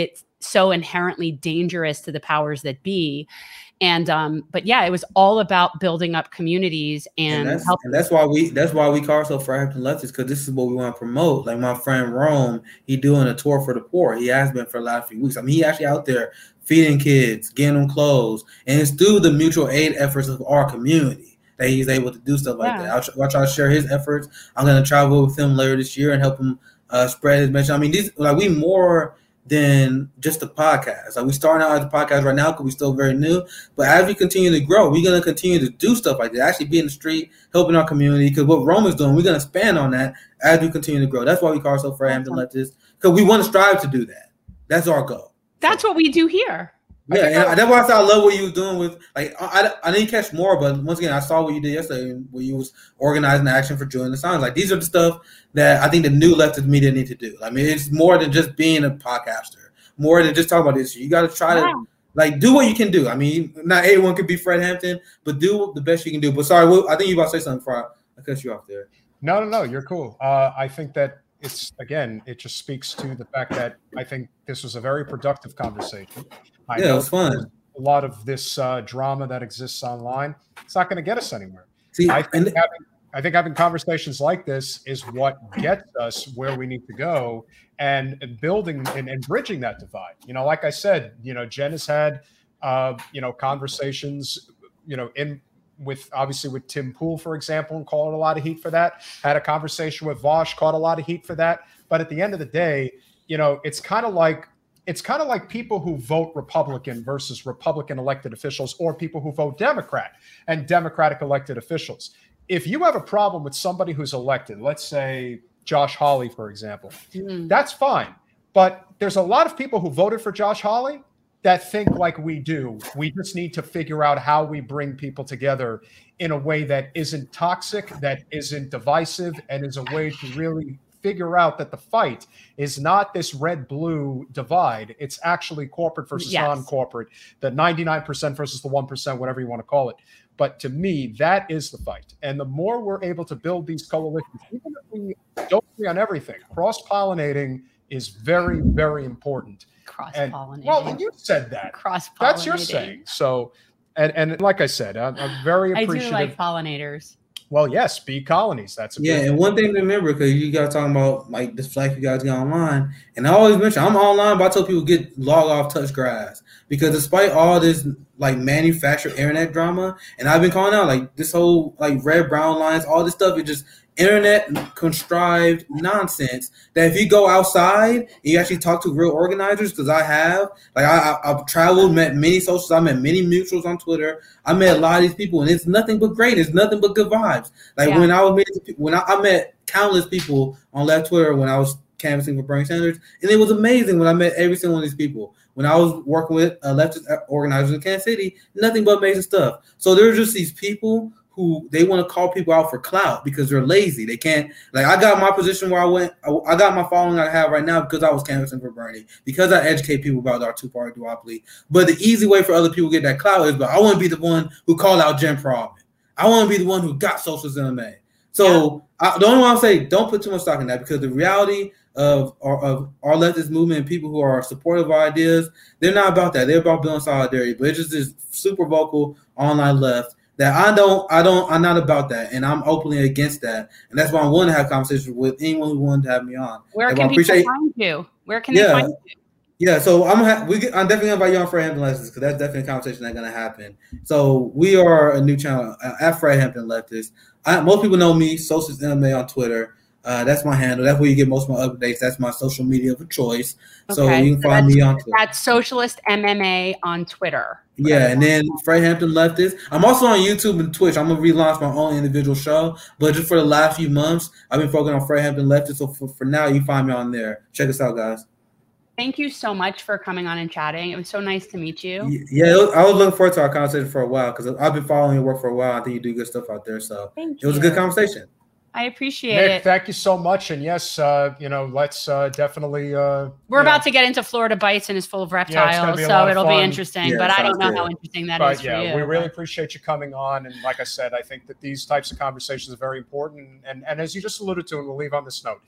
so inherently dangerous to the powers that be. And um, but yeah, it was all about building up communities and, and that's, helping. and that's why we that's why we call ourselves Fraghampton Leftists, because this is what we want to promote. Like my friend Rome, he doing a tour for the poor. He has been for the last few weeks. I mean, he actually out there feeding kids, getting them clothes, and it's through the mutual aid efforts of our community that he's able to do stuff like yeah. that. I'll, I'll try to share his efforts. I'm going to travel with him later this year and help him uh, spread his message. I mean, these like we more than just a podcast. Like we starting out as a podcast right now because we're still very new. But as we continue to grow, we're going to continue to do stuff like that. Actually be in the street, helping our community. Because what Rome is doing, we're going to expand on that as we continue to grow. That's why we call ourselves Fraghampton Leftists, because we want to strive to do that. That's our goal. That's what we do here. Yeah, and that's why I said I love what you was doing with, like, I, I, I didn't catch more, but once again, I saw what you did yesterday where you was organizing the action for Julian Assange. Like, these are the stuff that I think the new leftist media need to do. I mean, it's more than just being a podcaster, more than just talking about this. You got to try wow. to, like, do what you can do. I mean, not everyone could be Fred Hampton, but do the best you can do. But sorry, I think you about to say something before I, I cut you off there. No, no, no, you're cool. Uh, I think that it's, again, it just speaks to the fact that I think this was a very productive conversation. I yeah, it was fun. A lot of this uh, drama that exists online, it's not going to get us anywhere. See, I think, and having, I think having conversations like this is what gets us where we need to go, and, and building and, and bridging that divide. You know, like I said, you know, Jen has had, uh, you know, conversations, you know, in with obviously with Tim Pool, for example, and caught a lot of heat for that. Had a conversation with Vosh, caught a lot of heat for that. But at the end of the day, you know, it's kind of like it's kind of like people who vote Republican versus Republican elected officials, or people who vote Democrat and Democratic elected officials. If you have a problem with somebody who's elected, let's say Josh Hawley, for example, mm. that's fine. But there's a lot of people who voted for Josh Hawley that think like we do. We just need to figure out how we bring people together in a way that isn't toxic, that isn't divisive, and is a way to really figure out that the fight is not this red-blue divide. It's actually corporate versus yes. non-corporate, the ninety-nine percent versus the one percent, whatever you want to call it. But to me, that is the fight. And the more we're able to build these coalitions, even if we don't agree on everything, cross-pollinating is very, very important. Cross-pollinating. And, well, you said that. Cross-pollinating. That's your saying. So, and, and like I said, I'm, I'm very appreciative. I do like pollinators. Well, yes, bee colonies. That's a yeah. And one thing to remember, because you guys talking about like this flag you guys get online, and I always mention I'm online, but I tell people get log off, touch grass, because despite all this like manufactured internet drama, and I've been calling out like this whole like red brown lines, all this stuff is just internet contrived nonsense that if you go outside and you actually talk to real organizers, because I have, like I, I, I've traveled, met many socials, I met many mutuals on Twitter, I met a lot of these people, and it's nothing but great, it's nothing but good vibes. Like yeah. when I was meeting, when I, I met countless people on left Twitter when I was canvassing for Bernie Sanders, and it was amazing when I met every single one of these people. When I was working with uh, leftist organizers in Kansas City, nothing but amazing stuff. So there's just these people who they want to call people out for clout because they're lazy. They can't, like, I got my position where I went, I, I got my following I have right now because I was canvassing for Bernie, because I educate people about our two-party duopoly. But the easy way for other people to get that clout is, but I want to be the one who called out Jen Peralman. I want to be the one who got socialist M M A. So yeah. I, the only one I'll say, don't put too much stock in that, because the reality of our, of our leftist movement and people who are supportive of our ideas, they're not about that. They're about building solidarity. But it's just this super vocal online left that I don't, I don't, I'm not about that, and I'm openly against that, and that's why I want to have conversations with anyone who wanted to have me on. Where and can people find you? Where can yeah, they find you? Yeah, so I'm ha- we get, I'm definitely gonna invite you on Fred Hampton Leftists, because that's definitely a conversation that's gonna happen. So we are a new channel uh, at Fred Hampton Leftists. I, most people know me, Socialist M M A on Twitter. Uh, that's my handle. That's where you get most of my updates. That's my social media of choice. Okay. So you can so find me on Twitter. That's Socialist M M A on Twitter. Yeah, and then Fred Hampton Leftist. I'm also on YouTube and Twitch. I'm gonna relaunch my own individual show, but just for the last few months, I've been focusing on Fred Hampton Leftist. So for, for now, you find me on there. Check us out, guys. Thank you so much for coming on and chatting. It was so nice to meet you. Yeah, I was looking forward to our conversation for a while, because I've been following your work for a while. I think you do good stuff out there. So Thank it was you. a good conversation. I appreciate Nick, it. Thank you so much. And yes, uh, you know, let's uh, definitely. Uh, We're about know. to get into Florida Bites, and it's full of reptiles, yeah, so it'll fun. be interesting. Yeah, but I don't know good. how interesting that but, is yeah, for you. We really appreciate you coming on. And like I said, I think that these types of conversations are very important. And, and as you just alluded to, and we'll leave on this note,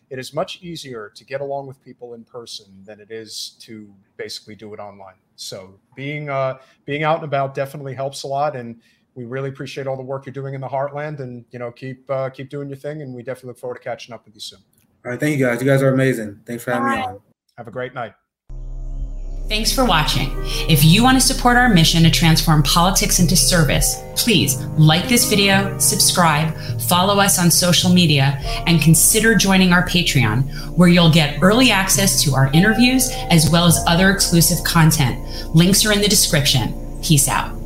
it is much easier to get along with people in person than it is to basically do it online. So being uh, being out and about definitely helps a lot, and we really appreciate all the work you're doing in the Heartland. And you know, keep uh, keep doing your thing, and we definitely look forward to catching up with you soon. All right, thank you guys. You guys are amazing. Thanks for having all me right. on. Have a great night. Thanks for watching. If you want to support our mission to transform politics into service, please like this video, subscribe, follow us on social media, and consider joining our Patreon, where you'll get early access to our interviews as well as other exclusive content. Links are in the description. Peace out.